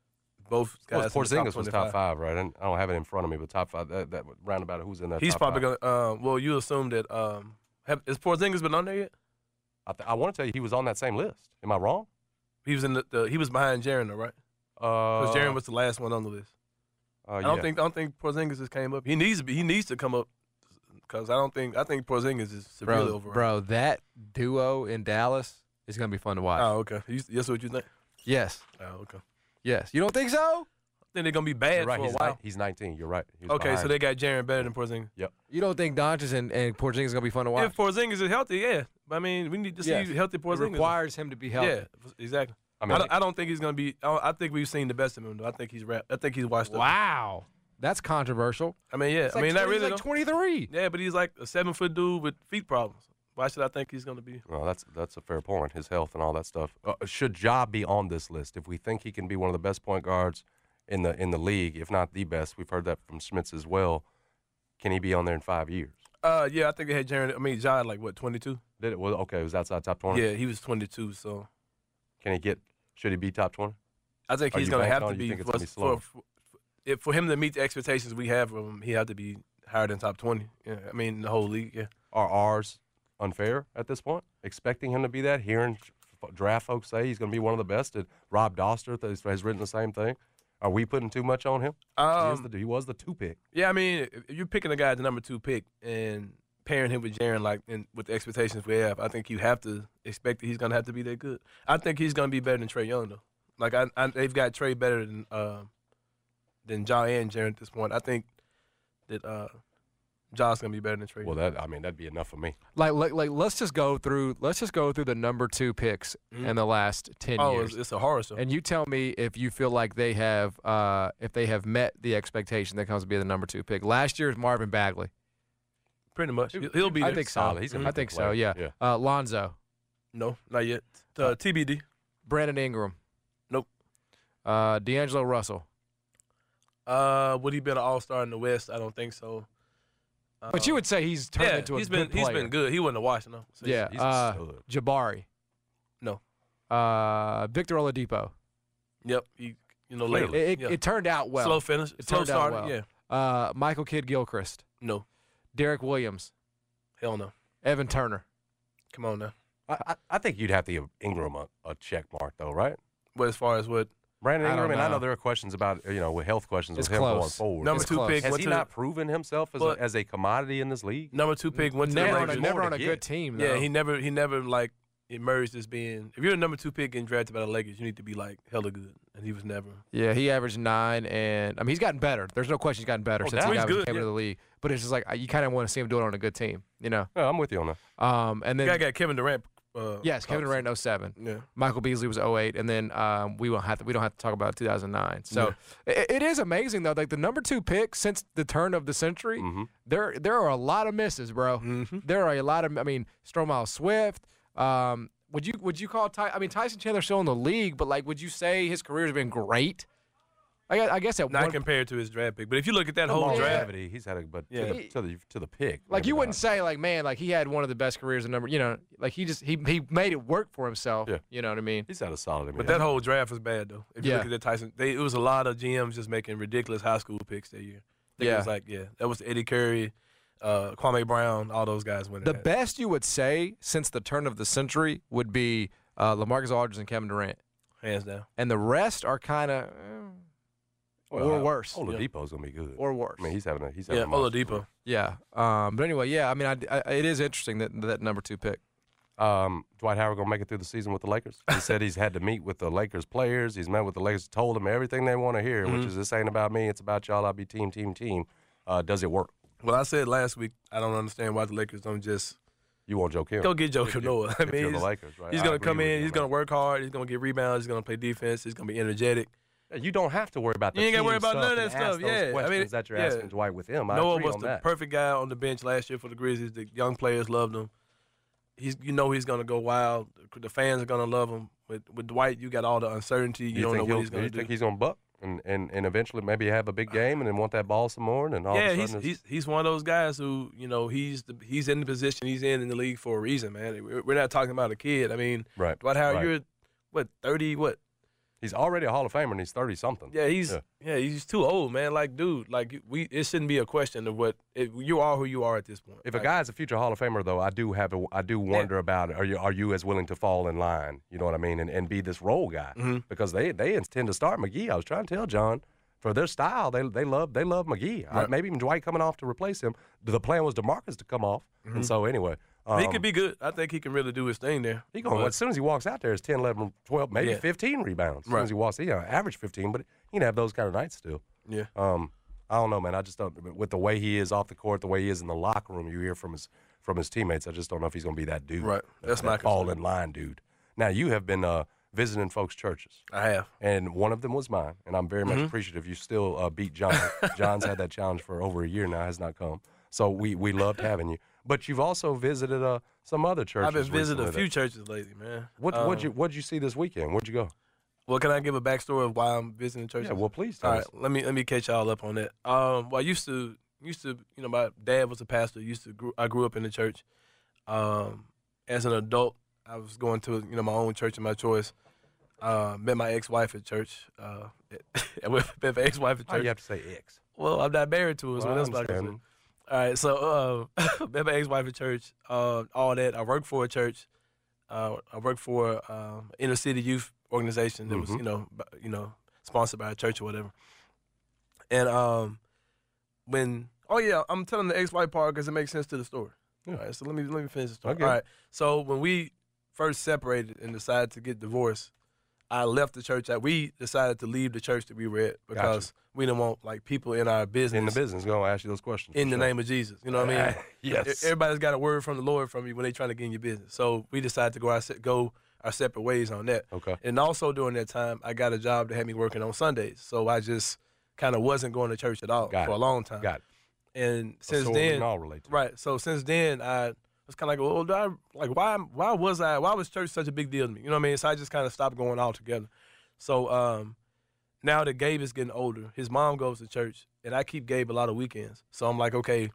both Well, guys? in the Porzingis was twenty-five? top five, right? And I don't have it in front of me, but top five. That, that roundabout who's in that? He's top probably five. gonna. Uh, well, you assume that. Um, have, is Porzingis been on there yet? I, th- I want to tell you, he was on that same list. Am I wrong? He was in the. the he was behind Jaron, though, right? Uh, Because Jaron was the last one on the list. Uh, I don't yeah. think. I don't think Porzingis just came up. He needs to be. He needs to come up. Because I don't think. I think Porzingis is severely Bro, overrated. bro, that duo in Dallas is going to be fun to watch. Oh, okay. You, that's what you think? Yes. Oh, okay. Yes. You don't think so? I think they're gonna be bad You're right. for a He's, while. ni- he's nineteen. You're right. He's Okay, so behind. they got Jaron better than Porzingis. Yep. You don't think Doncic and, and Porzingis is going to be fun to watch? If Porzingis is healthy, yeah. But I mean, we need to see Yes. healthy It Porzingis. requires him to be healthy. Yeah, exactly. I I, mean, don't, I don't think he's gonna be. I, don't- I think we've seen the best of him. Though. I think he's rap. I think he's washed up. Wow. That's controversial. I mean, yeah. It's I like mean, not twenty- he's really. like though. twenty-three. Yeah, but he's like a seven foot dude with feet problems. Why should I think he's gonna be? Well, that's that's a fair point. His health and all that stuff. Uh, should Ja be on this list? If we think he can be one of the best point guards in the in the league, if not the best, we've heard that from Schmitz as well. Can he be on there in five years? Uh, yeah, I think they had Jaron. I mean, John, like what, twenty-two? Did it? Well, okay, it was outside top twenty. Yeah, he was twenty-two. So Can he get? Should he be top twenty? I think Are he's you gonna banking have on to it? be You think it's for, gonna be for, slow? for, if, for him to meet the expectations we have of him. He have to be higher than top twenty. Yeah, I mean the whole league. Yeah. Are ours unfair at this point? Expecting him to be that? Hearing f- draft folks say he's going to be one of the best. And Rob Doster has has written the same thing. Are we putting too much on him? Um, he, is the, he was the two pick. Yeah, I mean, if you're picking a guy at the number two pick and pairing him with Jaren, like in, with the expectations we have, I think you have to expect that he's going to have to be that good. I think he's going to be better than Trae Young, though. Like, I, I, they've got Trae better than uh, than Ja and Jaren at this point. I think that uh, Ja's going to be better than Trae. Well, that I mean, that'd be enough for me. Like, like, like, let's just go through. Let's just go through the number two picks Mhm. in the last ten Oh, years. it's, it's a horror show. And you tell me if you feel like they have, uh, if they have met the expectation that comes to be the number two pick. Last year's Marvin Bagley. Pretty much. He'll, he'll be there. I think so. solid. He's gonna be I a good think so. player. Yeah. Yeah. Uh, Lonzo. No, not yet. Uh, T B D. Brandon Ingram. Nope. Uh, D'Angelo Russell. Uh, would he be an all-star in the West? I don't think so. Uh, But you would say he's turned yeah, into a he's good been he's player. been good. He wasn't a Washington. though. So Yeah. he's, he's Uh, stud. Jabari. No. Uh, Victor Oladipo. Yep. He, you know, It, lately. it, yeah. it turned out well. Slow finish. It Slow turned start. out well. Yeah. Uh, Michael Kidd Gilchrist. No. Derek Williams. Hell no. Evan Turner. Come on now. I, I, I think you'd have to give Ingram a, a check mark, though, right? But as far as what? Brandon I Ingram, don't and I know. know there are questions about, you know, with health questions It's with him going close. forward. Number It's two close. pick. Has went he to not proven himself as, But- a, as a commodity in this league? Number two pick went to Never the on a, Lakers. never more on to a get. good team. Yeah, though. he never he never like emerged as being. If you're a number two pick getting drafted by the Lakers, you need to be like hella good, and he was never. Yeah, he averaged nine, and I mean he's gotten better. There's no question he's gotten better Oh, since that- he He's got- good, came yeah. into the league. But it's just like you kind of want to see him do it on a good team, you know. Yeah, I'm with you on that. Um, and The then guy got Kevin Durant. Uh, yes, Kevin comps. Durant in oh seven. Yeah. Michael Beasley was oh eight, and then um, we won't have to we don't have to talk about two thousand nine. So it, it is amazing though. Like the number two pick since the turn of the century, Mhm. there there are a lot of misses, bro. Mm-hmm. There are a lot of. I mean, Stromile Swift. Um, would you would you call Ty? I mean, Tyson Chandler's still in the league, but like, would you say his career has been great? I, guess- I guess at Not one, compared to his draft pick, but if you look at that The whole draft, longevity, he's had a, but Yeah. to, the, to the to the pick. like maybe you wouldn't not. say like, man, like he had one of the best careers in number. You know, like he just he he made it work for himself. Yeah. You know what I mean? He's had a solid. I mean, but that whole draft was bad though. If you Yeah. look at that Tyson, they, it was a lot of G Ms just making ridiculous high school picks that year. I think Yeah. it was like yeah, that was Eddie Curry, uh, Kwame Brown, all those guys winning. The that. best you would say since the turn of the century would be uh, LaMarcus Aldridge and Kevin Durant, hands down. and the rest are kind of Well, or uh, worse, Oladipo's gonna be good. or worse. I mean, he's having a he's having Yeah, a monster Oladipo. Yeah. Um, but anyway, yeah. I mean, I, I, it is interesting that that number two pick. Um, Dwight Howard gonna make it through the season with the Lakers. He said he's had to meet with the Lakers players. He's met with the Lakers, told them everything they want to hear, which Mhm. is this ain't about me, it's about y'all. I'll be team, team, team. Uh, does it work? Well, I said last week, I don't understand why the Lakers don't just You want Joe Kim? go get Joe Noah. I If mean, you're the he's, Lakers, right? he's I gonna agree come with in, you he's on gonna that. work hard, he's gonna get rebounds, he's gonna play defense, he's gonna be energetic. You don't have to worry about the You ain't gotta team worry about stuff none of that and stuff. ask those Yeah, I mean, questions that you're yeah. asking Dwight with him. I Noah agree was on the that. perfect guy on the bench last year for the Grizzlies. The young players loved him. He's, you know, he's gonna go wild. The fans are gonna love him. With with Dwight, you got all the uncertainty. You, You don't know think what he'll- he's gonna you do. think he's gonna buck and, and, and eventually maybe have a big game and then want that ball some more and all yeah, of a he's sudden he's he's one of those guys who, you know, he's the, he's in the position he's in in the league for a reason, man. We're we're not talking about a kid. I mean, right. Dwight Howard, right. you're what thirty? What? He's already a Hall of Famer and he's thirty something. Yeah, he's Yeah. yeah. he's too old, man. Like, dude, like we it shouldn't be a question of what it, you are who you are at this point. If like, a guy's a future Hall of Famer, though, I do have a, I do wonder about are you are you as willing to fall in line? You know what I mean, and, and be this role guy Mhm. because they they intend to start McGee. I was trying to tell John for their style, they they love they love McGee. I, Right. maybe even Dwight coming off to replace him. The plan was DeMarcus to come off, Mhm. and so anyway, um, he could be good. I think he can really do his thing there. He going But- as soon as he walks out there, it's ten, eleven, twelve, maybe Yeah. fifteen rebounds. As soon Right. as he walks, he you know, average fifteen, but he can have those kind of nights still. Yeah. Um, I don't know, man. I just don't. With the way he is off the court, the way he is in the locker room, you hear from his from his teammates. I just don't know if he's going to be that dude. Right. That's that my fall concern. in line, dude. Now you have been uh, visiting folks' churches. I have. And one of them was mine, and I'm very much Mhm. appreciative. You still uh, beat John. John's had that challenge for over a year now, has not come. So we we loved having you. But you've also visited uh, some other churches. I've been visiting a recently few that- churches lately, man. What Um, what'd you what'd you see this weekend? Where'd you go? Well, can I give a backstory of why I'm visiting churches? Yeah, well, please tell All right, us. let me let me catch y'all up on that. Um, well, I used to used to you know my dad was a pastor. Used to grew, I grew up in the church. Um, as an adult, I was going to you know my own church of my choice. Uh, met my ex-wife at church. Uh, met my ex-wife at church. Why you have to say ex? Well, I'm not married to her, so Well, I that's not gonna say. understand. All right, so uh, met my ex-wife at church. Uh, all that. I worked for a church. Uh, I worked for um, inner city youth organization that was Mhm. you know b- you know sponsored by a church or whatever. And um, when oh yeah, I'm telling the ex-wife part because it makes sense to the story. Yeah. All right, so let me let me finish the story. Okay. All right, so when we first separated and decided to get divorced, I left the church. That we decided to leave the church that we were at because Gotcha. we didn't want like people in our business In the business, going to ask you those questions. in for the sure. name of Jesus. You know what I mean? Yes. Everybody's got a word from the Lord from you when they trying to get in your business. So we decided to go our se- go our separate ways on that. Okay. And also during that time, I got a job that had me working on Sundays. So I just kind of wasn't going to church at all Got for it. a long time. Got it. And A since sword we then, can all relate to. right. So since then, I was kind of like, well, do I, like, why, why was I, why was church such a big deal to me? You know what I mean? So I just kind of stopped going altogether. So um, now that Gabe is getting older, his mom goes to church, and I keep Gabe a lot of weekends. So I'm like, okay,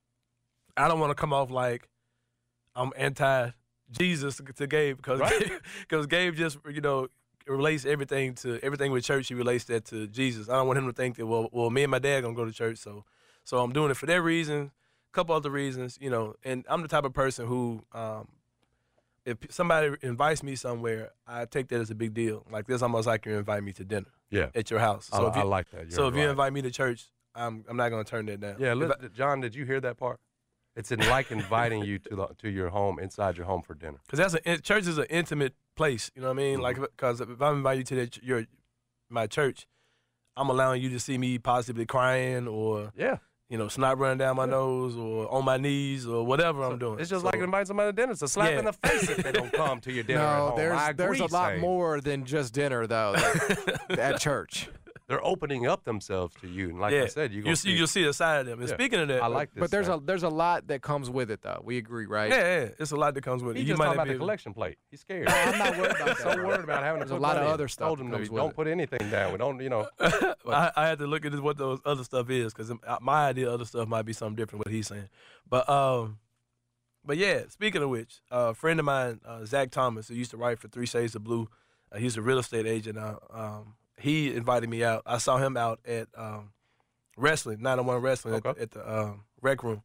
I don't want to come off like I'm anti-Jesus to, to Gabe because Right. because Gabe just, you know, relates everything to everything with church. He relates that to Jesus. I don't want him to think that, well, well, me and my dad gonna go to church, so so I'm doing it for that reason. A couple other reasons, you know, and I'm the type of person who, um, if somebody invites me somewhere, I take that as a big deal. Like this, almost like you invite me to dinner. Yeah. At your house. I- if you, I like that. You're so if you right. invite me to church, I'm I'm not gonna turn that down. Yeah, If listen, I- John, did you hear that part? It's in like inviting you to the, to your home, inside your home for dinner. Because that's a church is an intimate place. You know what I mean? Mhm. Like, because if I'm inviting you to the, your my church, I'm allowing you to see me possibly crying or Yeah. you know, snot running down my nose or on my knees or whatever I'm doing. It's just So- like inviting somebody to dinner. It's a slap Yeah. in the face if they don't come to your dinner at No, home. there's I there's a agree, lot Sam. more than just dinner though that- at church. They're opening up themselves to you, and like yeah. I said, you you'll gonna see, you'll see a side of them. And Yeah. speaking of that, I like this. But there's Sam. a there's a lot that comes with it though. We agree, right? yeah, yeah, it's a lot that comes with it. He You just might talking not about be the able- collection plate. He's scared. No, I'm not worried about He's that. so worried about having to There's a put lot of money in. other stuff Told him that to comes with don't it. put anything down. We don't, you know. I, I had to look at what those other stuff is because my idea of other stuff might be something different what he's saying. But um, but yeah, speaking of which, uh, a friend of mine, uh, Zach Thomas, who used to write for Three Shades of Blue, uh, he's a real estate agent now. Um, he invited me out. I saw him out at um, wrestling, nine oh one Wrestling at, Okay. at the um, rec room.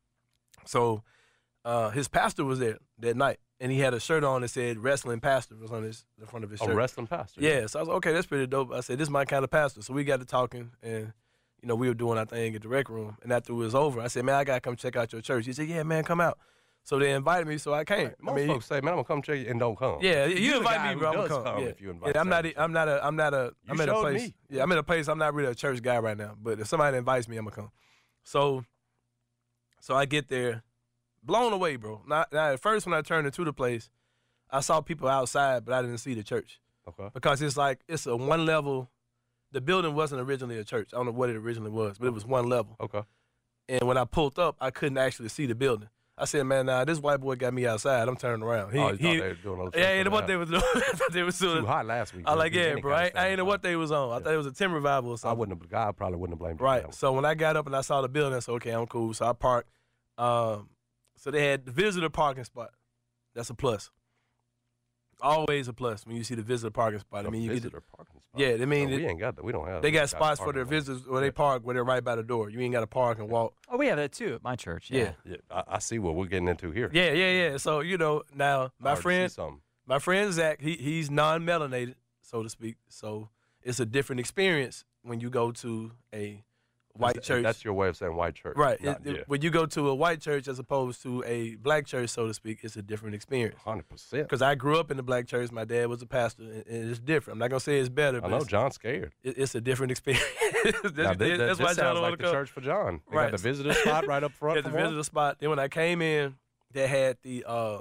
So uh, his pastor was there that night, and he had a shirt on that said "Wrestling Pastor" was on his the front of his A shirt. wrestling pastor. Yeah, so I was like, okay, that's pretty dope. I said, this is my kind of pastor. So we got to talking, and, you know, we were doing our thing at the rec room. And after it was over, I said, man, I got to come check out your church. He said, yeah, man, come out. So they invited me, so I came. Most I mean, folks say, man, I'm going to come check you, and don't come. yeah, You're you the invite guy me, who bro. I'm does gonna come. come Yeah. if you invite yeah, I'm not. somebody. I'm not a. I'm not a. You I'm at a showed place. me. Yeah, I'm at a place. I'm not really a church guy right now. But if somebody invites me, I'm gonna come. So, so I get there, blown away, bro. Now, now at first when I turned into the place, I saw people outside, but I didn't see the church. Okay. Because it's like it's a one level. The building wasn't originally a church. I don't know what it originally was, but it was one level. Okay. And when I pulled up, I couldn't actually see the building. I said, man, nah, this white boy got me outside. I'm turning around. He, Oh, you thought he, they were doing other yeah, stuff ain't know for what that. they was doing. I thought they was doing Too hot last week. I like, to do yeah, any bro. kind I, of ain't- I ain't know stuff. what they was on. I thought it was a Tim revival or I something. wouldn't have. I probably wouldn't have blamed you for Right. that one. So when I got up and I saw the building, I said, okay, I'm cool. So I parked. Um, so they had the visitor parking spot. That's a plus. Always a plus when you see the visitor parking spot. I mean, you visitor get the, parking spot. Yeah, I mean, No, it- we ain't got that. We don't have. they that. got spots for their parking lot. visitors where they park where they're right by the door. You ain't got to park and walk. Oh, we have that too at my church. Yeah. Yeah. Yeah, I, I see what we're getting into here. Yeah, yeah, yeah. So you know, now I my already see friend, something. my friend Zach, he he's non-melanated, so to speak. So it's a different experience when you go to a white Is- church. That's your way of saying white church. Right. Not- It- it- yeah. when you go to a white church as opposed to a black church, so to speak, it's a different experience. one hundred percent. Because I grew up in the black church. My dad was a pastor, and, and it's different. I'm not going to say it's better, I but know it's, John's scared. it- it's a different experience. that's Now, this, that's this why John sounds don't like want the to come. church for John. They Right. got the visitor spot right up front. At the for him? visitor spot. Then when I came in, they had the, uh,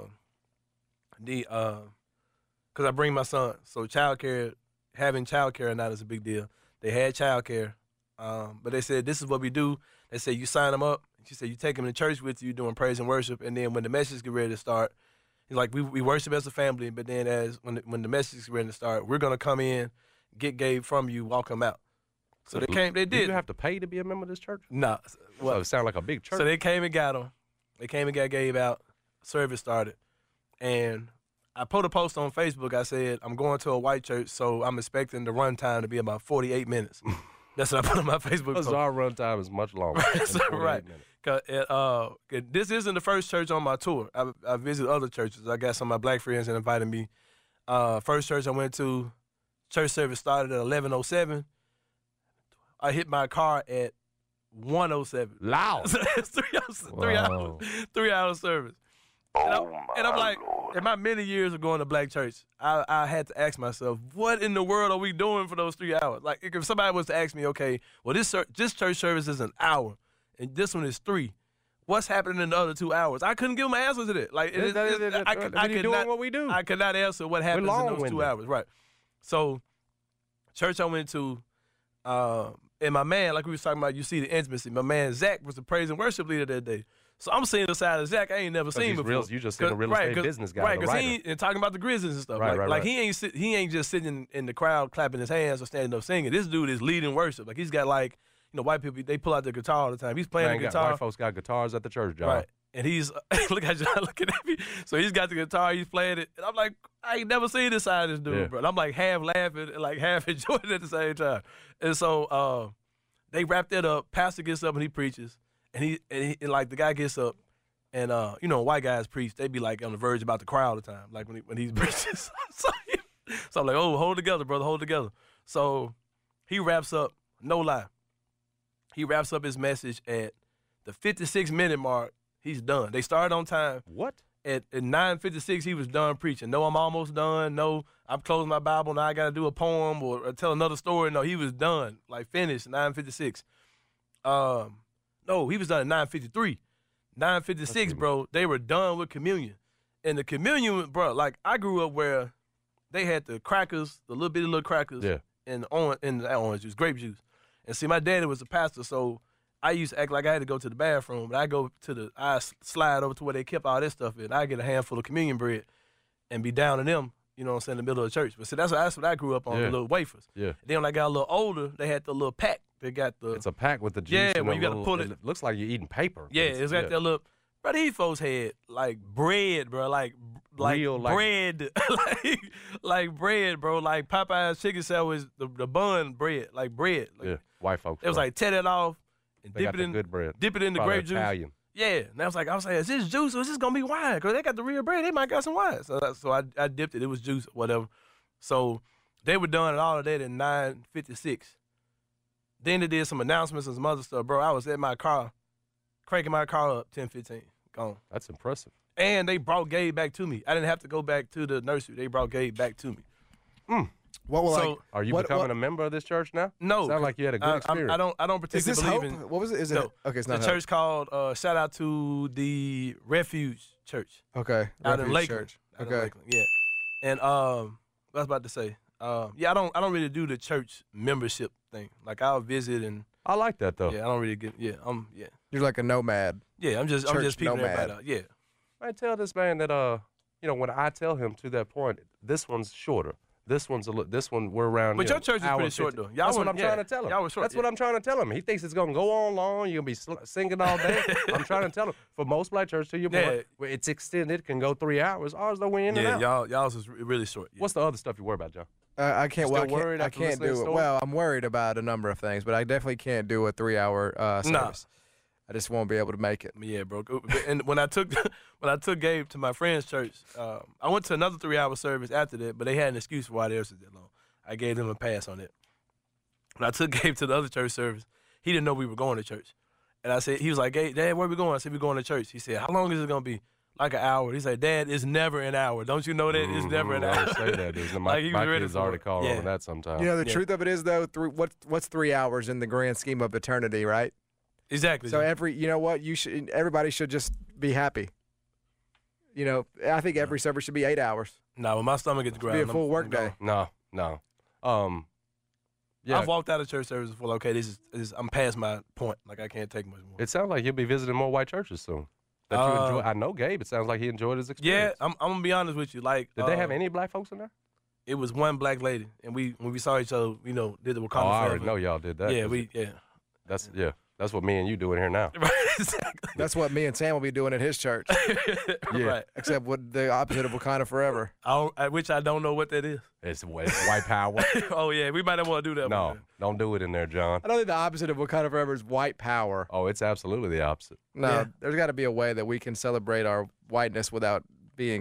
the, uh, because I bring my son. So childcare, having childcare or not is a big deal. They had childcare, um, but they said, this is what we do. They said, you sign them up. She said, you take them to church with you doing praise and worship. And then when the message get ready to start, he's like, we, we worship as a family. But then as when the, when the message is ready to start, we're going to come in, get Gabe from you, walk him out. So they came, they Do did. you have to pay to be a member of this church? Nah. So it sounds like a big church. So they came and got him. They came and got Gabe out. Service started. And I put a post on Facebook. I said, I'm going to a white church, so I'm expecting the run time to be about forty-eight minutes. That's what I put on my Facebook post. So our run time is much longer. than So, forty-eight right. minutes. 'Cause it, uh, 'cause this isn't the first church on my tour. I, I visited other churches. I got some of my black friends that invited me. Uh, first church I went to, Church service started at eleven oh seven. I hit my car at one oh seven. Loud. So it's three hours, three hours, three hours service. And, I'm, and I'm like, in my many years of going to black church, I, I had to ask myself, what in the world are we doing for those three hours? Like, if somebody was to ask me, okay, well, this this church service is an hour, and this one is three. What's happening in the other two hours? I couldn't give them an answer to that. Like, it, it, it, I, I, could, I could doing not, what we do. I could not answer what happens in those two hours. Right. So, church I went to, uh, and my man, like we was talking about, you see the intimacy. My man Zach was the praise and worship leader that day. So I'm seeing the side of Zach I ain't never seen before. Real, you just seen a real estate right, business guy, right? Because he and talking about the Grizzlies and stuff. Right, like, right, like right. he ain't sit, he ain't just sitting in the crowd clapping his hands or standing up singing. This dude is leading worship. Like he's got like you know white people they pull out their guitar all the time. He's playing Man, the got, guitar. white folks got guitars at the church, John. Right, and he's look at John looking at me. So he's got the guitar, he's playing it, and I'm like, I ain't never seen this side of this dude, Yeah. bro. And I'm like half laughing and like half enjoying it at the same time. And so uh, they wrapped it up. Pastor gets up and he preaches, and he and, he, and like the guy gets up. And, uh, you know, white guys preach, they be, like, on the verge about to cry all the time, like, when, he, when he's preaching. so, he, so I'm like, oh, hold together, brother, hold together. So he wraps up, no lie, he wraps up his message at the fifty-six minute mark. He's done. They started on time. What? At, at nine fifty-six, he was done preaching. No, I'm almost done. No, I'm closing my Bible. Now I got to do a poem or, or tell another story. No, he was done, like, finished, nine fifty-six. Um, no, he was done at nine fifty-three. nine fifty-six, bro, they were done with communion. And the communion, bro, like, I grew up where they had the crackers, the little bitty little crackers, Yeah. and orange, and the orange juice, grape juice. And see, my daddy was a pastor, so I used to act like I had to go to the bathroom. But I go to the, I slide over to where they kept all this stuff in. I get a handful of communion bread and be down in them, you know what I'm saying, in the middle of the church. But see, that's what, that's what I grew up on, Yeah. the little wafers. Yeah. Then when I got a little older, they had the little pack. They got the. It's a pack with the juice. Yeah, and when a you got to little- pull it. It looks like you're eating paper. Yeah, it's got yeah. that little. Bro, these folks had like bread, bro, like like Real, like- bread, like like bread, bro, like Popeye's chicken sandwich, the the bun bread, like bread. Like, Yeah, white folks. it was bro. like tear that off and They dip got it the in good bread. dip it in the Probably grape juice. Italian. Yeah, and I was like, I was like, is this juice or is this gonna be wine? Cause they got the real bread, they might got some wine. So that- so I I dipped it. It was juice, whatever. So they were done at all of that at nine fifty-six. Then they did some announcements and some other stuff, bro. I was at my car, cranking my car up, ten fifteen, gone. That's impressive. And they brought Gabe back to me. I didn't have to go back to the nursery. They brought Gabe back to me. Mm. What will So- like? Are you what- becoming what- a member of this church now? No, Sound like you had a good I, I'm- experience. I don't. I don't Is this particularly Hope? believe in. What was it? Is it? No. Okay, it's the not Hope. church called. Uh, shout out to the Refuge Church Okay, out in Refuge Lakeland. Church. Out in Okay. Lakeland, yeah. And um, what I was about to say. Um, yeah, I don't. I don't really do the church membership thing. Like I'll visit and. I like that though. Yeah, I don't really get. Yeah, I'm. Yeah. You're like a nomad. Yeah, I'm just. I'm Church just peeping nomad. everybody out. Yeah. I tell this man that uh, you know, when I tell him to that point, this one's shorter. This one's a li- this one we're around. But you your know, church is hour pretty short, fifty. though. Y'all That's what were- I'm yeah, trying to tell him. y'all were short, That's yeah. what I'm trying to tell him. He thinks it's gonna go on long. You're gonna be sl- singing all day. I'm trying to tell him. For most black churches, to your Yeah. point, where it's extended, can go three hours. Ours though, we in and Yeah, out. y'all. Y'all's is re- really short. Yeah. What's the other stuff you worry about, John? Uh, I can't. You Well, I still can't, worried I after can't listening to do the it. story? Well, I'm worried about a number of things, but I definitely can't do a three-hour uh, Nah. service. I just won't be able to make it. Yeah, bro. And when I took when I took Gabe to my friend's church, um, I went to another three-hour service after that, but they had an excuse for why theirs was that long. I gave them a pass on it. When I took Gabe to the other church service, he didn't know we were going to church. And I said, he was like, Gabe, Dad, where we going? I said, we're going to church. He said, how long is it going to be? Like an hour. He said, Dad, it's never an hour. Don't you know that? It's never an Mhm, I hour. don't say that, dude. My, Like, he my was ready kids for already it. call Yeah. on that sometimes. You know, the Yeah. truth of it is, though, three, what what's three hours in the grand scheme of eternity, right? Exactly. So every, you know what, you should. Everybody should just be happy. You know, I think every service should be eight hours. No, when my stomach gets Be ground, a I'm- full I'm work gone. day. No, no. Um, yeah. I've walked out of church service before. Like, okay, this is, this is I'm past my point. Like I can't take much more. It sounds like you'll be visiting more white churches soon. That you Uh, enjoy. I know Gabe. It sounds like he enjoyed his Yeah, experience. I'm, I'm gonna be honest with you. Like, Did they uh, have any black folks in there? It was one black lady, and we when we saw each other, you know, did the Wakanda Oh, I already forever. know y'all did that. Yeah, 'cause we yeah. That's yeah. That's what me and you doing here now. exactly. That's what me and Sam will be doing at his church. Yeah. Right. Except with the opposite of Wakanda Forever. I, don't, I which I don't know what that is. It's, it's white power. oh yeah, we might not want to do that. No, one. don't do it in there, John. I don't think the opposite of Wakanda Forever is white power. Oh, it's absolutely the opposite. No, Yeah. there's got to be a way that we can celebrate our whiteness without being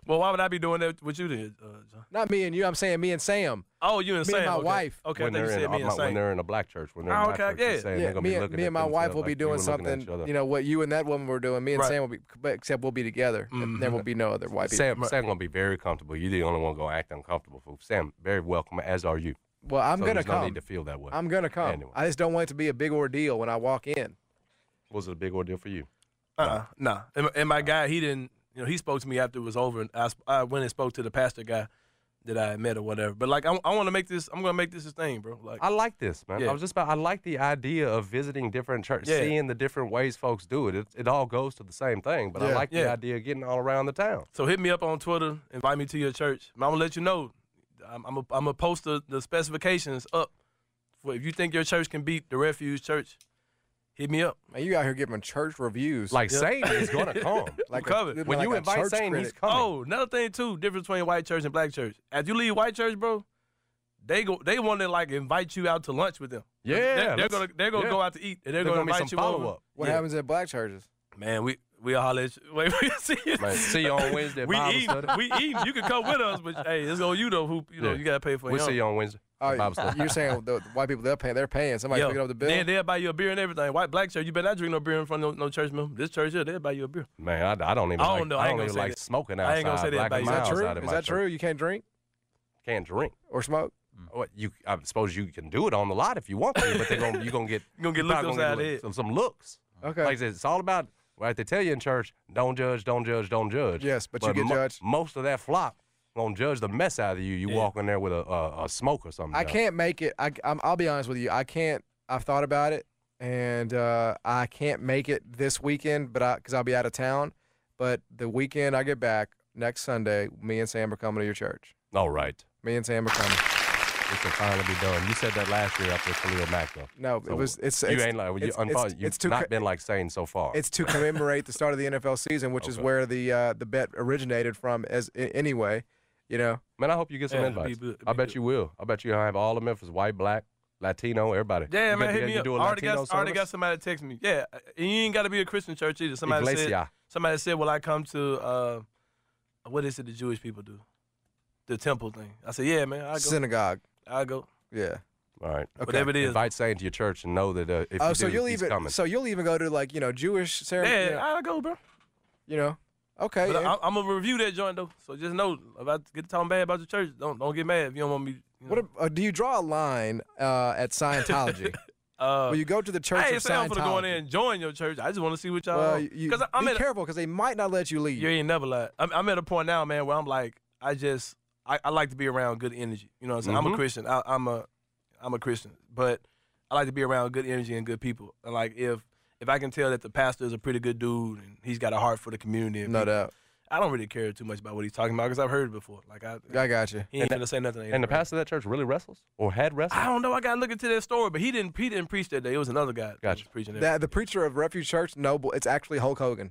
Well, why would I be doing that with you then, uh, John? Not me and you. I'm saying me and Sam. Oh, you and me Sam. and my okay. wife. Okay, when I think they're you in said me and a, Sam. when they're in a black church, when they're Oh, in black okay, church, yeah. saying Yeah, they're gonna me, be and- looking me at and my wife themselves will be like you doing were looking at something. each other. You know what you and that woman were doing. Me and Right. Sam will be, but except we'll be together. Mhm. There will be no other white people. Sam, Sam gonna be very comfortable. You're the only one gonna act uncomfortable. For Sam, very welcome, as are you. Well, I'm So gonna there's come. No need to feel that way. I'm gonna come. Anyway. I just don't want it to be a big ordeal when I walk in. Was it a big ordeal for you? Uh-uh, nah. And, and my guy, he didn't. You know, he spoke to me after it was over, and I, I went and spoke to the pastor guy that I met or whatever. But like, I, I want to make this. I'm gonna make this a thing, bro. Like, I like this, man. Yeah. I was just about. I like the idea of visiting different churches, Yeah. seeing the different ways folks do it. It, it all goes to the same thing, but I Yeah. like the Yeah. idea of getting all around the town. So hit me up on Twitter, invite me to your church. I'm gonna let you know. I'm I'm I'm gonna post the, the specifications up. For if you think your church can beat the Refuge Church, hit me up. Man, you out here giving church reviews. Like Yeah. Sane is gonna come. Like a- covered. When like you a invite church Sane, he's critic. coming. Oh, another thing too, difference between white church and black church. As you leave white church, bro, they go they want to like invite you out to lunch with them. Yeah, they're, they're let's- gonna they're gonna yeah. go out to eat and they're, There's gonna, gonna be invite some you over. follow-up. What Yeah. happens at black churches? Man, we we all holler at you. Wait, we see you. Man, see you on Wednesday at we Bible eat. study. We eat. You can come with us, but hey, it's on you though. Who you know Yeah. you gotta pay for. We'll it. see you on Wednesday. Oh, at Bible study. you're saying the, the white people they're paying? They're paying. Somebody's Yo, picking up the bill. Then they'll buy you a beer and everything. White black church, you better not drink no beer in front of no, no church member. This church here, they'll buy you a beer. Man, I, I don't even I don't like, know. I I ain't don't gonna even say like that. smoking I outside. ain't gonna say that black about and you. Is that mild true? outside in Is my that church. true? You can't drink Can't drink. or smoke? What you? I suppose you can do it on the lot if you want to, but they're gonna you're gonna get You gonna get you're looked probably upside gonna the get head. some, some looks. Okay. Like I said, it's all about right. They tell you in church, don't judge, don't judge, don't judge. Yes, but you get mo- judged. Most of that flock gonna judge the mess out of you. You Yeah. walk in there with a, a, a smoke or something. I down. can't make it. I, I'm, I'll be honest with you. I can't. I've thought about it, and uh, I can't make it this weekend, but I because I'll be out of town. But the weekend I get back next Sunday, me and Sam are coming to your church. All right. Me and Sam are coming. It can finally be done. You said that last year up there, Khalil Mack, though. No, So it was. It's. you it's, ain't like you, it's, unfo- it's, you've it's to not co- been like Sane so far. It's to commemorate the start of the N F L season, which is Okay. where the uh, the bet originated from. As i- anyway, you know. Man, I hope you get some Yeah, it'll be invites. good, I it'll bet be you will. I bet you have all the Memphis, white, black, Latino, everybody. Yeah, you man, got, hit you, me you up. do a I already Latino got, already got service? somebody to text me. Yeah, and you ain't got to be a Christian church either. Somebody said, Iglesia. somebody said, "Will I come to uh, what is it the Jewish people do? The temple thing." I said, "Yeah, man, I go. Synagogue. I go. Yeah. All right. Okay. Whatever it is." Invite Sane to your church and know that uh, if Oh, you so do, you'll he's even. coming. So you'll even go to like you know Jewish ceremony. Yeah, you know, I go, bro. you know. Okay. But yeah. I, I'm gonna review that joint though. So just know if I get to talking bad about your church, don't don't get mad if you don't want me. You know. What a, uh, do you draw a line uh, at Scientology? Uh, Will you go to the church I of ain't saying I'm gonna go in Scientology? there and join your church. I just want to see what y'all. Well, you, Because I'm be at a- careful because they might not let you leave. You ain't never lied. I'm, I'm at a point now, man, where I'm like, I just, I, I like to be around good energy. You know what I'm saying? I'm Mhm. a Christian. I, I'm a, I'm a Christian, but I like to be around good energy and good people. And like, if if I can tell that the pastor is a pretty good dude and he's got a heart for the community, and No people, doubt. I don't really care too much about what he's talking about because I've heard it before. Like I, I got you. he ain't And gonna say nothing. and the pastor of that church really wrestles or had wrestled? I don't know. I gotta look into that story, but he didn't. He didn't preach that day. It was another guy that Gotcha. was preaching that. That, the preacher of Refuge Church, Noble, it's actually Hulk Hogan.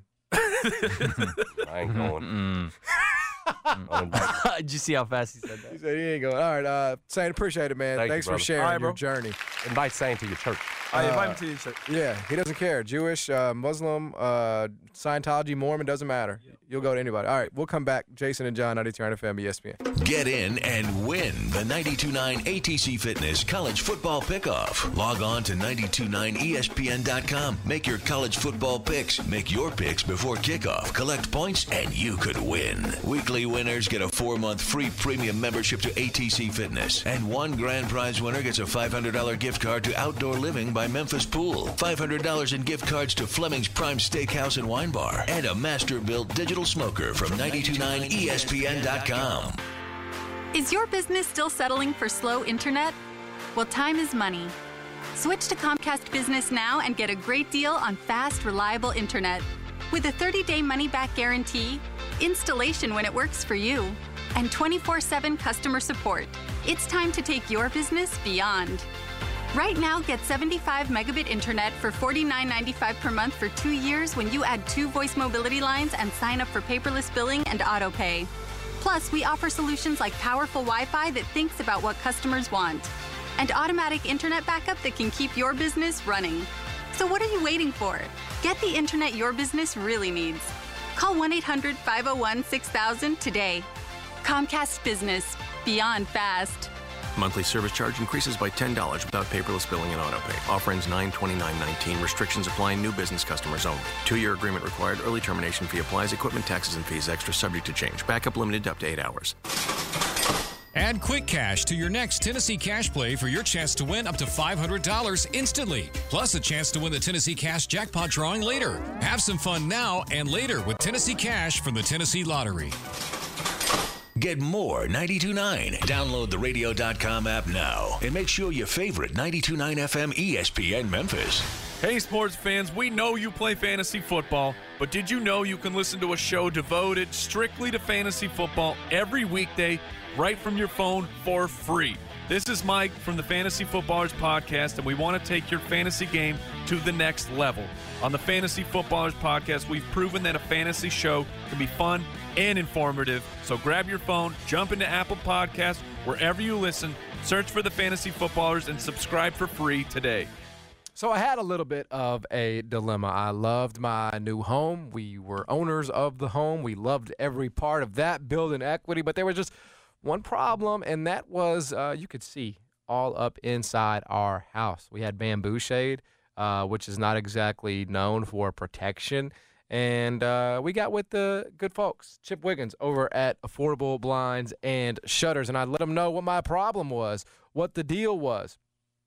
I ain't going. Did you see how fast he said He that? said he ain't going. All right, uh, Sane, appreciate it, man. Thank you, Thanks for brother. sharing All right, your bro. journey. Invite Sane to your church. I invite uh, him to your church. Yeah, he doesn't care. Jewish, uh, Muslim, uh, Scientology, Mormon, doesn't matter. You'll go to anybody. All right, we'll come back. Jason and John, ninety-two point nine F M, E S P N. Get in and win the ninety-two point nine A T C Fitness College Football Pickoff. Log on to nine two nine E S P N dot com. Make your college football picks. Make your picks before kickoff. Collect points, and you could win. Weekly winners get a four-month free premium membership to A T C Fitness. And one grand prize winner gets a five hundred dollars gift card to Outdoor Living by Memphis Pool. five hundred dollars in gift cards to Fleming's Prime Steakhouse and Wine Bar. And a master-built digital smoker from nine two nine E S P N dot com. Is your business still settling for slow internet? Well, time is money. Switch to Comcast Business now and get a great deal on fast, reliable internet. With a thirty-day money-back guarantee, installation when it works for you, and twenty-four seven customer support, it's time to take your business beyond. Right now, get seventy-five megabit internet for forty-nine ninety-five per month for two years when you add two voice mobility lines and sign up for paperless billing and auto pay. Plus, we offer solutions like powerful Wi-Fi that thinks about what customers want, and automatic internet backup that can keep your business running. So what are you waiting for? Get the internet your business really needs. Call one eight hundred five oh one six thousand today. Comcast Business. Beyond fast. Monthly service charge increases by ten dollars without paperless billing and auto pay. Offer ends nine twenty-nine nineteen. Restrictions apply. New business customers only. Two-year agreement required. Early termination fee applies. Equipment, taxes, and fees extra, subject to change. Backup limited up to eight hours. Add Quick Cash to your next Tennessee Cash play for your chance to win up to five hundred dollars instantly. Plus a chance to win the Tennessee Cash jackpot drawing later. Have some fun now and later with Tennessee Cash from the Tennessee Lottery. Get more ninety-two point nine. Download the radio dot com app now and make sure your favorite ninety-two point nine F M E S P N Memphis. Hey, sports fans, we know you play fantasy football, but did you know you can listen to a show devoted strictly to fantasy football every weekday right from your phone for free? This is Mike from the Fantasy Footballers Podcast, and we want to take your fantasy game to the next level. On the Fantasy Footballers Podcast, we've proven that a fantasy show can be fun and informative. So grab your phone, jump into Apple Podcasts, wherever you listen, search for the Fantasy Footballers, and subscribe for free today. So I had a little bit of a dilemma. I loved my new home. We were owners of the home. We loved every part of that, building equity, but there was just one problem, and that was uh, you could see all up inside our house. We had bamboo shade, uh, which is not exactly known for protection, and uh, we got with the good folks, Chip Wiggins, over at Affordable Blinds and Shutters, and I let him know what my problem was, what the deal was.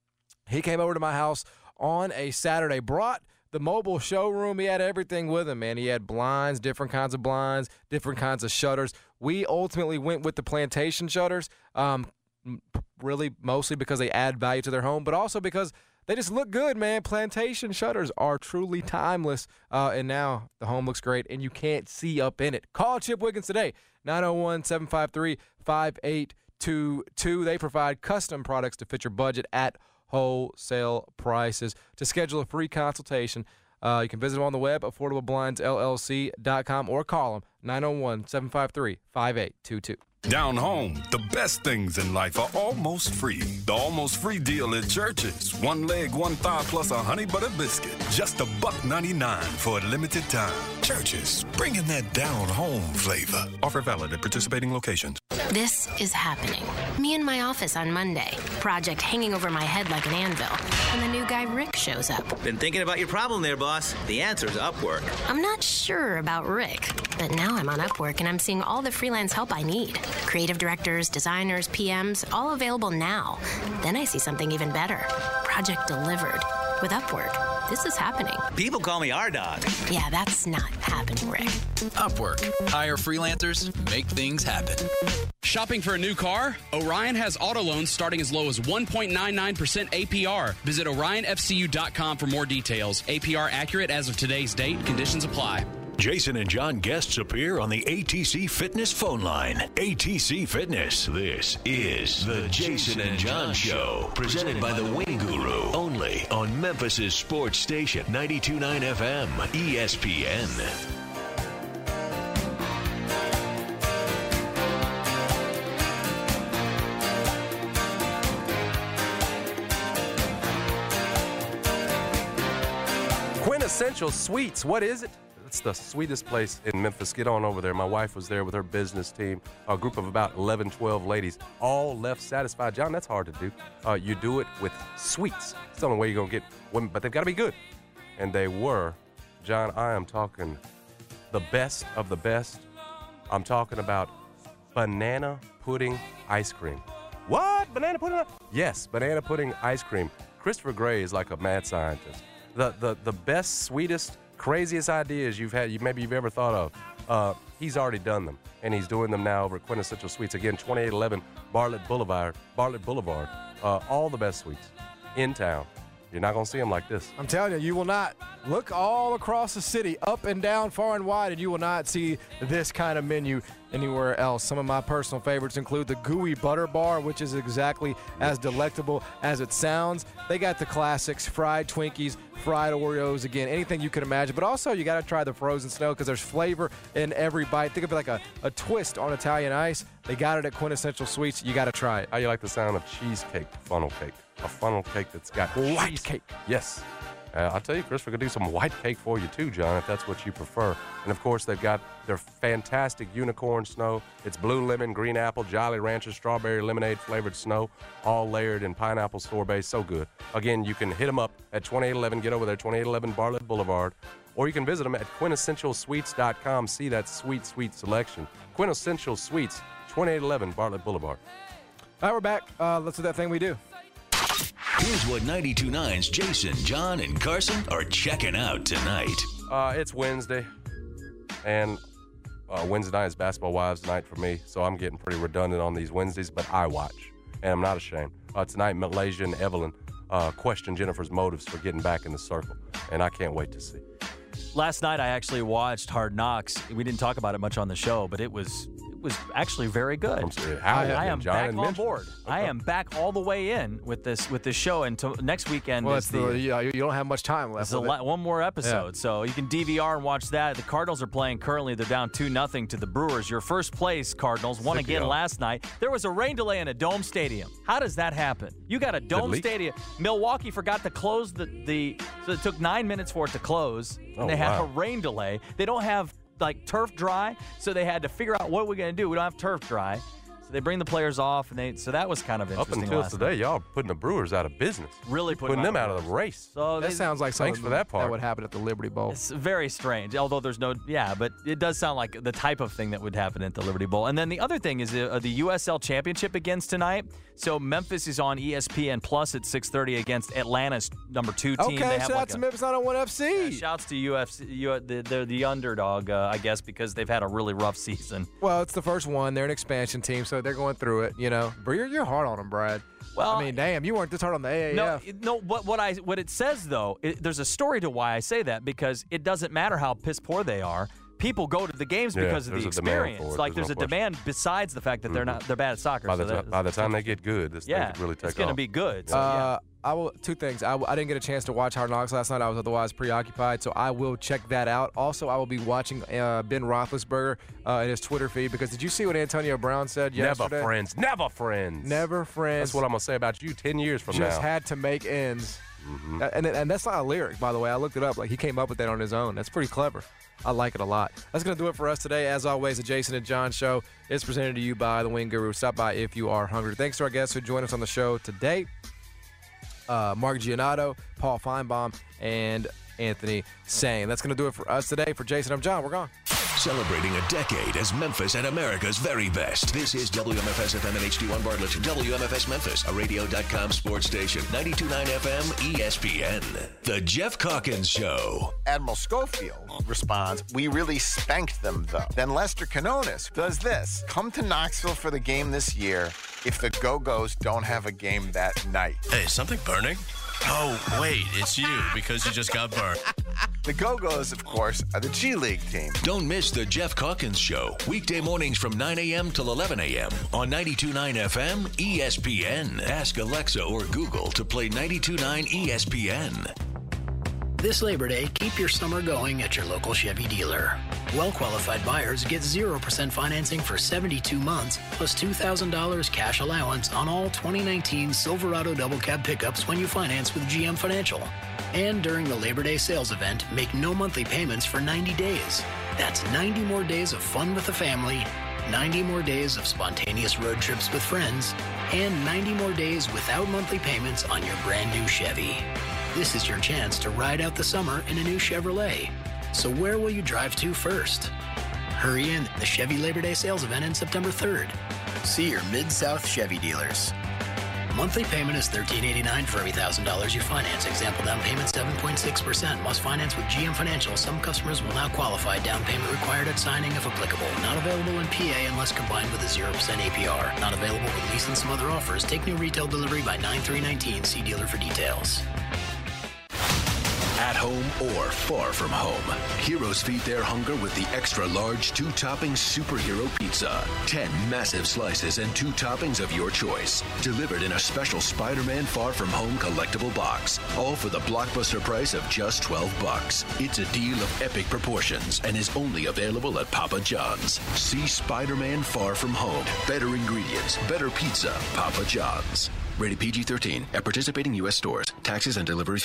He came over to my house on a Saturday, brought the mobile showroom. He had everything with him, man. He had blinds, different kinds of blinds, different kinds of shutters. We ultimately went with the plantation shutters, um, really mostly because they add value to their home, but also because they just look good, man. Plantation shutters are truly timeless, uh, and now the home looks great, and you can't see up in it. Call Chip Wiggins today, nine oh one, seven five three, five eight two two. They provide custom products to fit your budget at wholesale prices. To schedule a free consultation, uh, you can visit them on the web, affordable blinds L L C dot com, or call them, nine oh one, seven five three, five eight two two. Down home, the best things in life are almost free. The almost free deal at Church's. One leg, one thigh, plus a honey butter biscuit. Just a buck ninety-nine for a limited time. Church's, bringing that down home flavor. Offer valid at participating locations. This is happening. Me in my office on Monday. Project hanging over my head like an anvil. And the new guy Rick shows up. Been thinking about your problem there, boss. The answer's Upwork. I'm not sure about Rick, but now I'm on Upwork and I'm seeing all the freelance help I need. Creative directors, designers, P Ms, all available now. Then I see something even better. Project delivered. With Upwork, this is happening. People call me R-Dog. Yeah, that's not happening, Rick. Upwork. Hire freelancers, make things happen. Shopping for a new car? Orion has auto loans starting as low as one point nine nine percent A P R. Visit orion f c u dot com for more details. A P R accurate as of today's date. Conditions apply. Jason and John guests appear on the A T C Fitness phone line. A T C Fitness. This is the Jason and John Show, presented by the Wing Guru, only on Memphis's sports station, ninety-two point nine F M, E S P N. Quintessential Sweets. What is it? It's the sweetest place in Memphis. Get on over there. My wife was there with her business team, a group of about eleven, twelve ladies, all left satisfied. John, that's hard to do. Uh, you do it with sweets. It's the only way you're going to get women, but they've got to be good. And they were. John, I am talking the best of the best. I'm talking about banana pudding ice cream. What? Banana pudding? Yes, banana pudding ice cream. Christopher Gray is like a mad scientist. The the the best, sweetest, craziest ideas you've had, you maybe you've ever thought of. Uh, he's already done them, and he's doing them now over at Quintessential Sweets. Again, twenty-eight eleven Bartlett Boulevard. Bartlett Boulevard. Uh, all the best sweets in town. You're not gonna see them like this. I'm telling you, you will not. Look all across the city, up and down, far and wide, and you will not see this kind of menu anywhere else. Some of my personal favorites include the Gooey Butter Bar, which is exactly as delectable as it sounds. They got the classics, fried Twinkies, fried Oreos, again, anything you can imagine. But also, you got to try the frozen snow because there's flavor in every bite. Think of it like a, a twist on Italian ice. They got it at Quintessential Sweets. You got to try it. How you like the sound of cheesecake funnel cake? A funnel cake that's got white cheese. cake. Yes. Uh, I'll tell you, Chris, we could do some white cake for you too, John, if that's what you prefer. And, of course, they've got their fantastic unicorn snow. It's blue lemon, green apple, Jolly Rancher, strawberry lemonade flavored snow, all layered in pineapple sorbet. So good. Again, you can hit them up at twenty-eight eleven. Get over there, twenty-eight eleven Bartlett Boulevard. Or you can visit them at quintessential sweets dot com. See that sweet, sweet selection. Quintessential Sweets, twenty-eight eleven Bartlett Boulevard. All right, we're back. Uh, let's do that thing we do. Here's what ninety-two point nine's Jason, John, and Carson are checking out tonight. Uh, it's Wednesday, and uh, Wednesday night is Basketball Wives night for me, so I'm getting pretty redundant on these Wednesdays, but I watch, and I'm not ashamed. Uh, tonight, Malaysia and Evelyn uh, question Jennifer's motives for getting back in the circle, and I can't wait to see. Last night, I actually watched Hard Knocks. We didn't talk about it much on the show, but it was it was actually very good. I, I am John back on mentioned. board. Okay. I am back all the way in with this with this show, and to, next weekend Well, is it's the, the yeah, you don't have much time left. It's a with la- it. one more episode, Yeah. so you can D V R and watch that. The Cardinals are playing currently. They're down two nothing to the Brewers. Your first place, Cardinals, won Sick again deal. last night. There was a rain delay in a dome stadium. How does that happen? You got a dome leak? stadium. Milwaukee forgot to close the, the so it took nine minutes for it to close, and Oh, they had wow. a rain delay. They don't have like turf dry, so they had to figure out what we're going to do. We don't have turf dry. So they bring the players off, and they so that was kind of Up interesting. until last today, night. y'all are putting the Brewers out of business. Really putting, Putting them out of the race. So That they- sounds like Thanks something for that part. that would happen at the Liberty Bowl. It's very strange, although there's no, yeah, but it does sound like the type of thing that would happen at the Liberty Bowl. And then the other thing is uh, the U S L Championship begins tonight. So Memphis is on E S P N Plus at six thirty against Atlanta's number two team. Okay, They have shout like out to a- Memphis nine oh one F C. Yeah, shouts to U F C. U, the, they're the underdog, uh, I guess, because they've had a really rough season. Well, it's the first one. They're an expansion team, so they're going through it, you know. But you're, you're hard on them, Brad. Well, I mean, damn, you weren't this hard on the A A F. No, it- no. What what I what it says though, it, there's a story to why I say that because it doesn't matter how piss poor they are. People go to the games Yeah, because of the there's a demand experience. for it. Like There's there's, no a demand besides the fact that they're Mhm. not they're bad at soccer. By the, so ti- that- by the time they get good, this yeah, thing could really take it's gonna off. be good. So, Uh, I will. Two things. I, I didn't get a chance to watch Hard Knocks last night. I was otherwise preoccupied, so I will check that out. Also, I will be watching uh, Ben Roethlisberger uh, in his Twitter feed because did you see what Antonio Brown said Never yesterday? friends. Never friends. Never friends. That's what I'm going to say about you ten years from Just now. had to make ends. Mhm. Uh, And and that's not a lyric, by the way. I looked it up. Like he came up with that on his own. That's pretty clever. I like it a lot. That's gonna do it for us today. As always, the Jason and John Show is presented to you by the Wing Guru. Stop by if you are hungry. Thanks to our guests who joined us on the show today. Uh, Mark Giannotto, Paul Feinbaum, and Anthony Sane. That's gonna do it for us today. For Jason, I'm John. We're gone. Celebrating a decade as Memphis at America's very best. This is W M F S F M and H D one Bartlett. W M F S Memphis, a radio dot com sports station. ninety-two point nine F M, E S P N. The Jeff Calkins Show. Admiral Schofield responds, "We really spanked them, though." Then Lester Canonis does this. "Come to Knoxville for the game this year if the Go-Go's don't have a game that night." Hey, something burning? Oh, wait, it's you because you just got burned. The Go-Go's, of course, are the G League team. Don't miss the Jeff Calkins Show. Weekday mornings from nine a.m. till eleven a.m. on ninety-two point nine F M, E S P N. Ask Alexa or Google to play ninety-two point nine E S P N. This Labor Day, keep your summer going at your local Chevy dealer. Well-qualified buyers get zero percent financing for seventy-two months, plus two thousand dollars cash allowance on all twenty nineteen Silverado Double Cab pickups when you finance with G M Financial. And during the Labor Day sales event, make no monthly payments for ninety days. That's ninety more days of fun with the family, ninety more days of spontaneous road trips with friends, and ninety more days without monthly payments on your brand new Chevy. This is your chance to ride out the summer in a new Chevrolet. So where will you drive to first? Hurry in the Chevy Labor Day sales event on September third. See your Mid-South Chevy dealers. Monthly payment is thirteen eighty-nine for every one thousand dollars you finance. Example down payment seven point six percent. Must finance with G M Financial. Some customers will now qualify. Down payment required at signing if applicable. Not available in P A unless combined with a zero percent A P R. Not available with lease and some other offers. Take new retail delivery by nine three nineteen. See dealer for details. At home or far from home, heroes feed their hunger with the extra-large two-topping superhero pizza. Ten massive slices and two toppings of your choice. Delivered in a special Spider-Man Far From Home collectible box. All for the blockbuster price of just twelve bucks. It's a deal of epic proportions and is only available at Papa John's. See Spider-Man Far From Home. Better ingredients, better pizza. Papa John's. Rated P G thirteen. At participating U S stores. Taxes and delivery fee extra.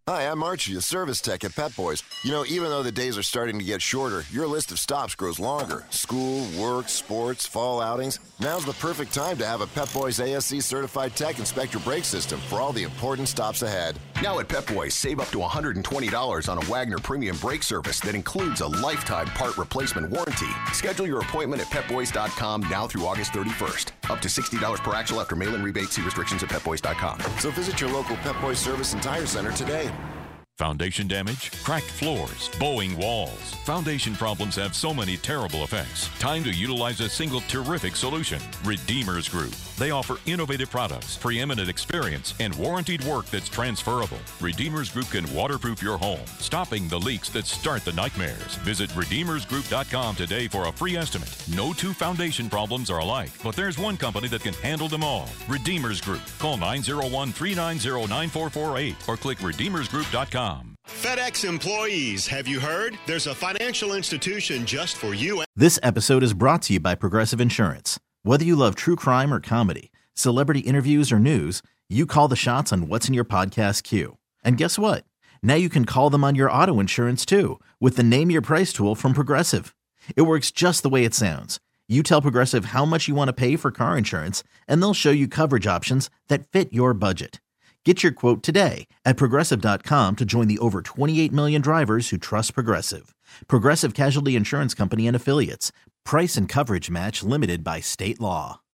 Hi, I'm Archie, a service tech at Pep Boys. You know, even though the days are starting to get shorter, your list of stops grows longer. School, work, sports, fall outings. Now's the perfect time to have a Pep Boys A S C certified tech inspect your brake system for all the important stops ahead. Now at Pep Boys, save up to one hundred twenty dollars on a Wagner Premium Brake Service that includes a lifetime part replacement warranty. Schedule your appointment at pep boys dot com now through August thirty-first. Up to sixty dollars per axle after mail-in rebate. See restrictions at pep boys dot com. So visit your local Pep Boys service and tire center today. Foundation damage, cracked floors, bowing walls. Foundation problems have so many terrible effects. Time to utilize a single terrific solution. Redeemers Group. They offer innovative products, preeminent experience, and warranted work that's transferable. Redeemers Group can waterproof your home, stopping the leaks that start the nightmares. Visit redeemers group dot com today for a free estimate. No two foundation problems are alike, but there's one company that can handle them all. Redeemers Group. Call nine oh one, three nine oh, nine four four eight or click redeemers group dot com. FedEx employees, have you heard? There's a financial institution just for you. This episode is brought to you by Progressive Insurance. Whether you love true crime or comedy, celebrity interviews or news, you call the shots on what's in your podcast queue. And guess what? Now you can call them on your auto insurance too with the Name Your Price tool from Progressive. It works just the way it sounds. You tell Progressive how much you want to pay for car insurance, and they'll show you coverage options that fit your budget. Get your quote today at progressive dot com to join the over twenty-eight million drivers who trust Progressive. Progressive Casualty Insurance Company and Affiliates. Price and coverage match limited by state law.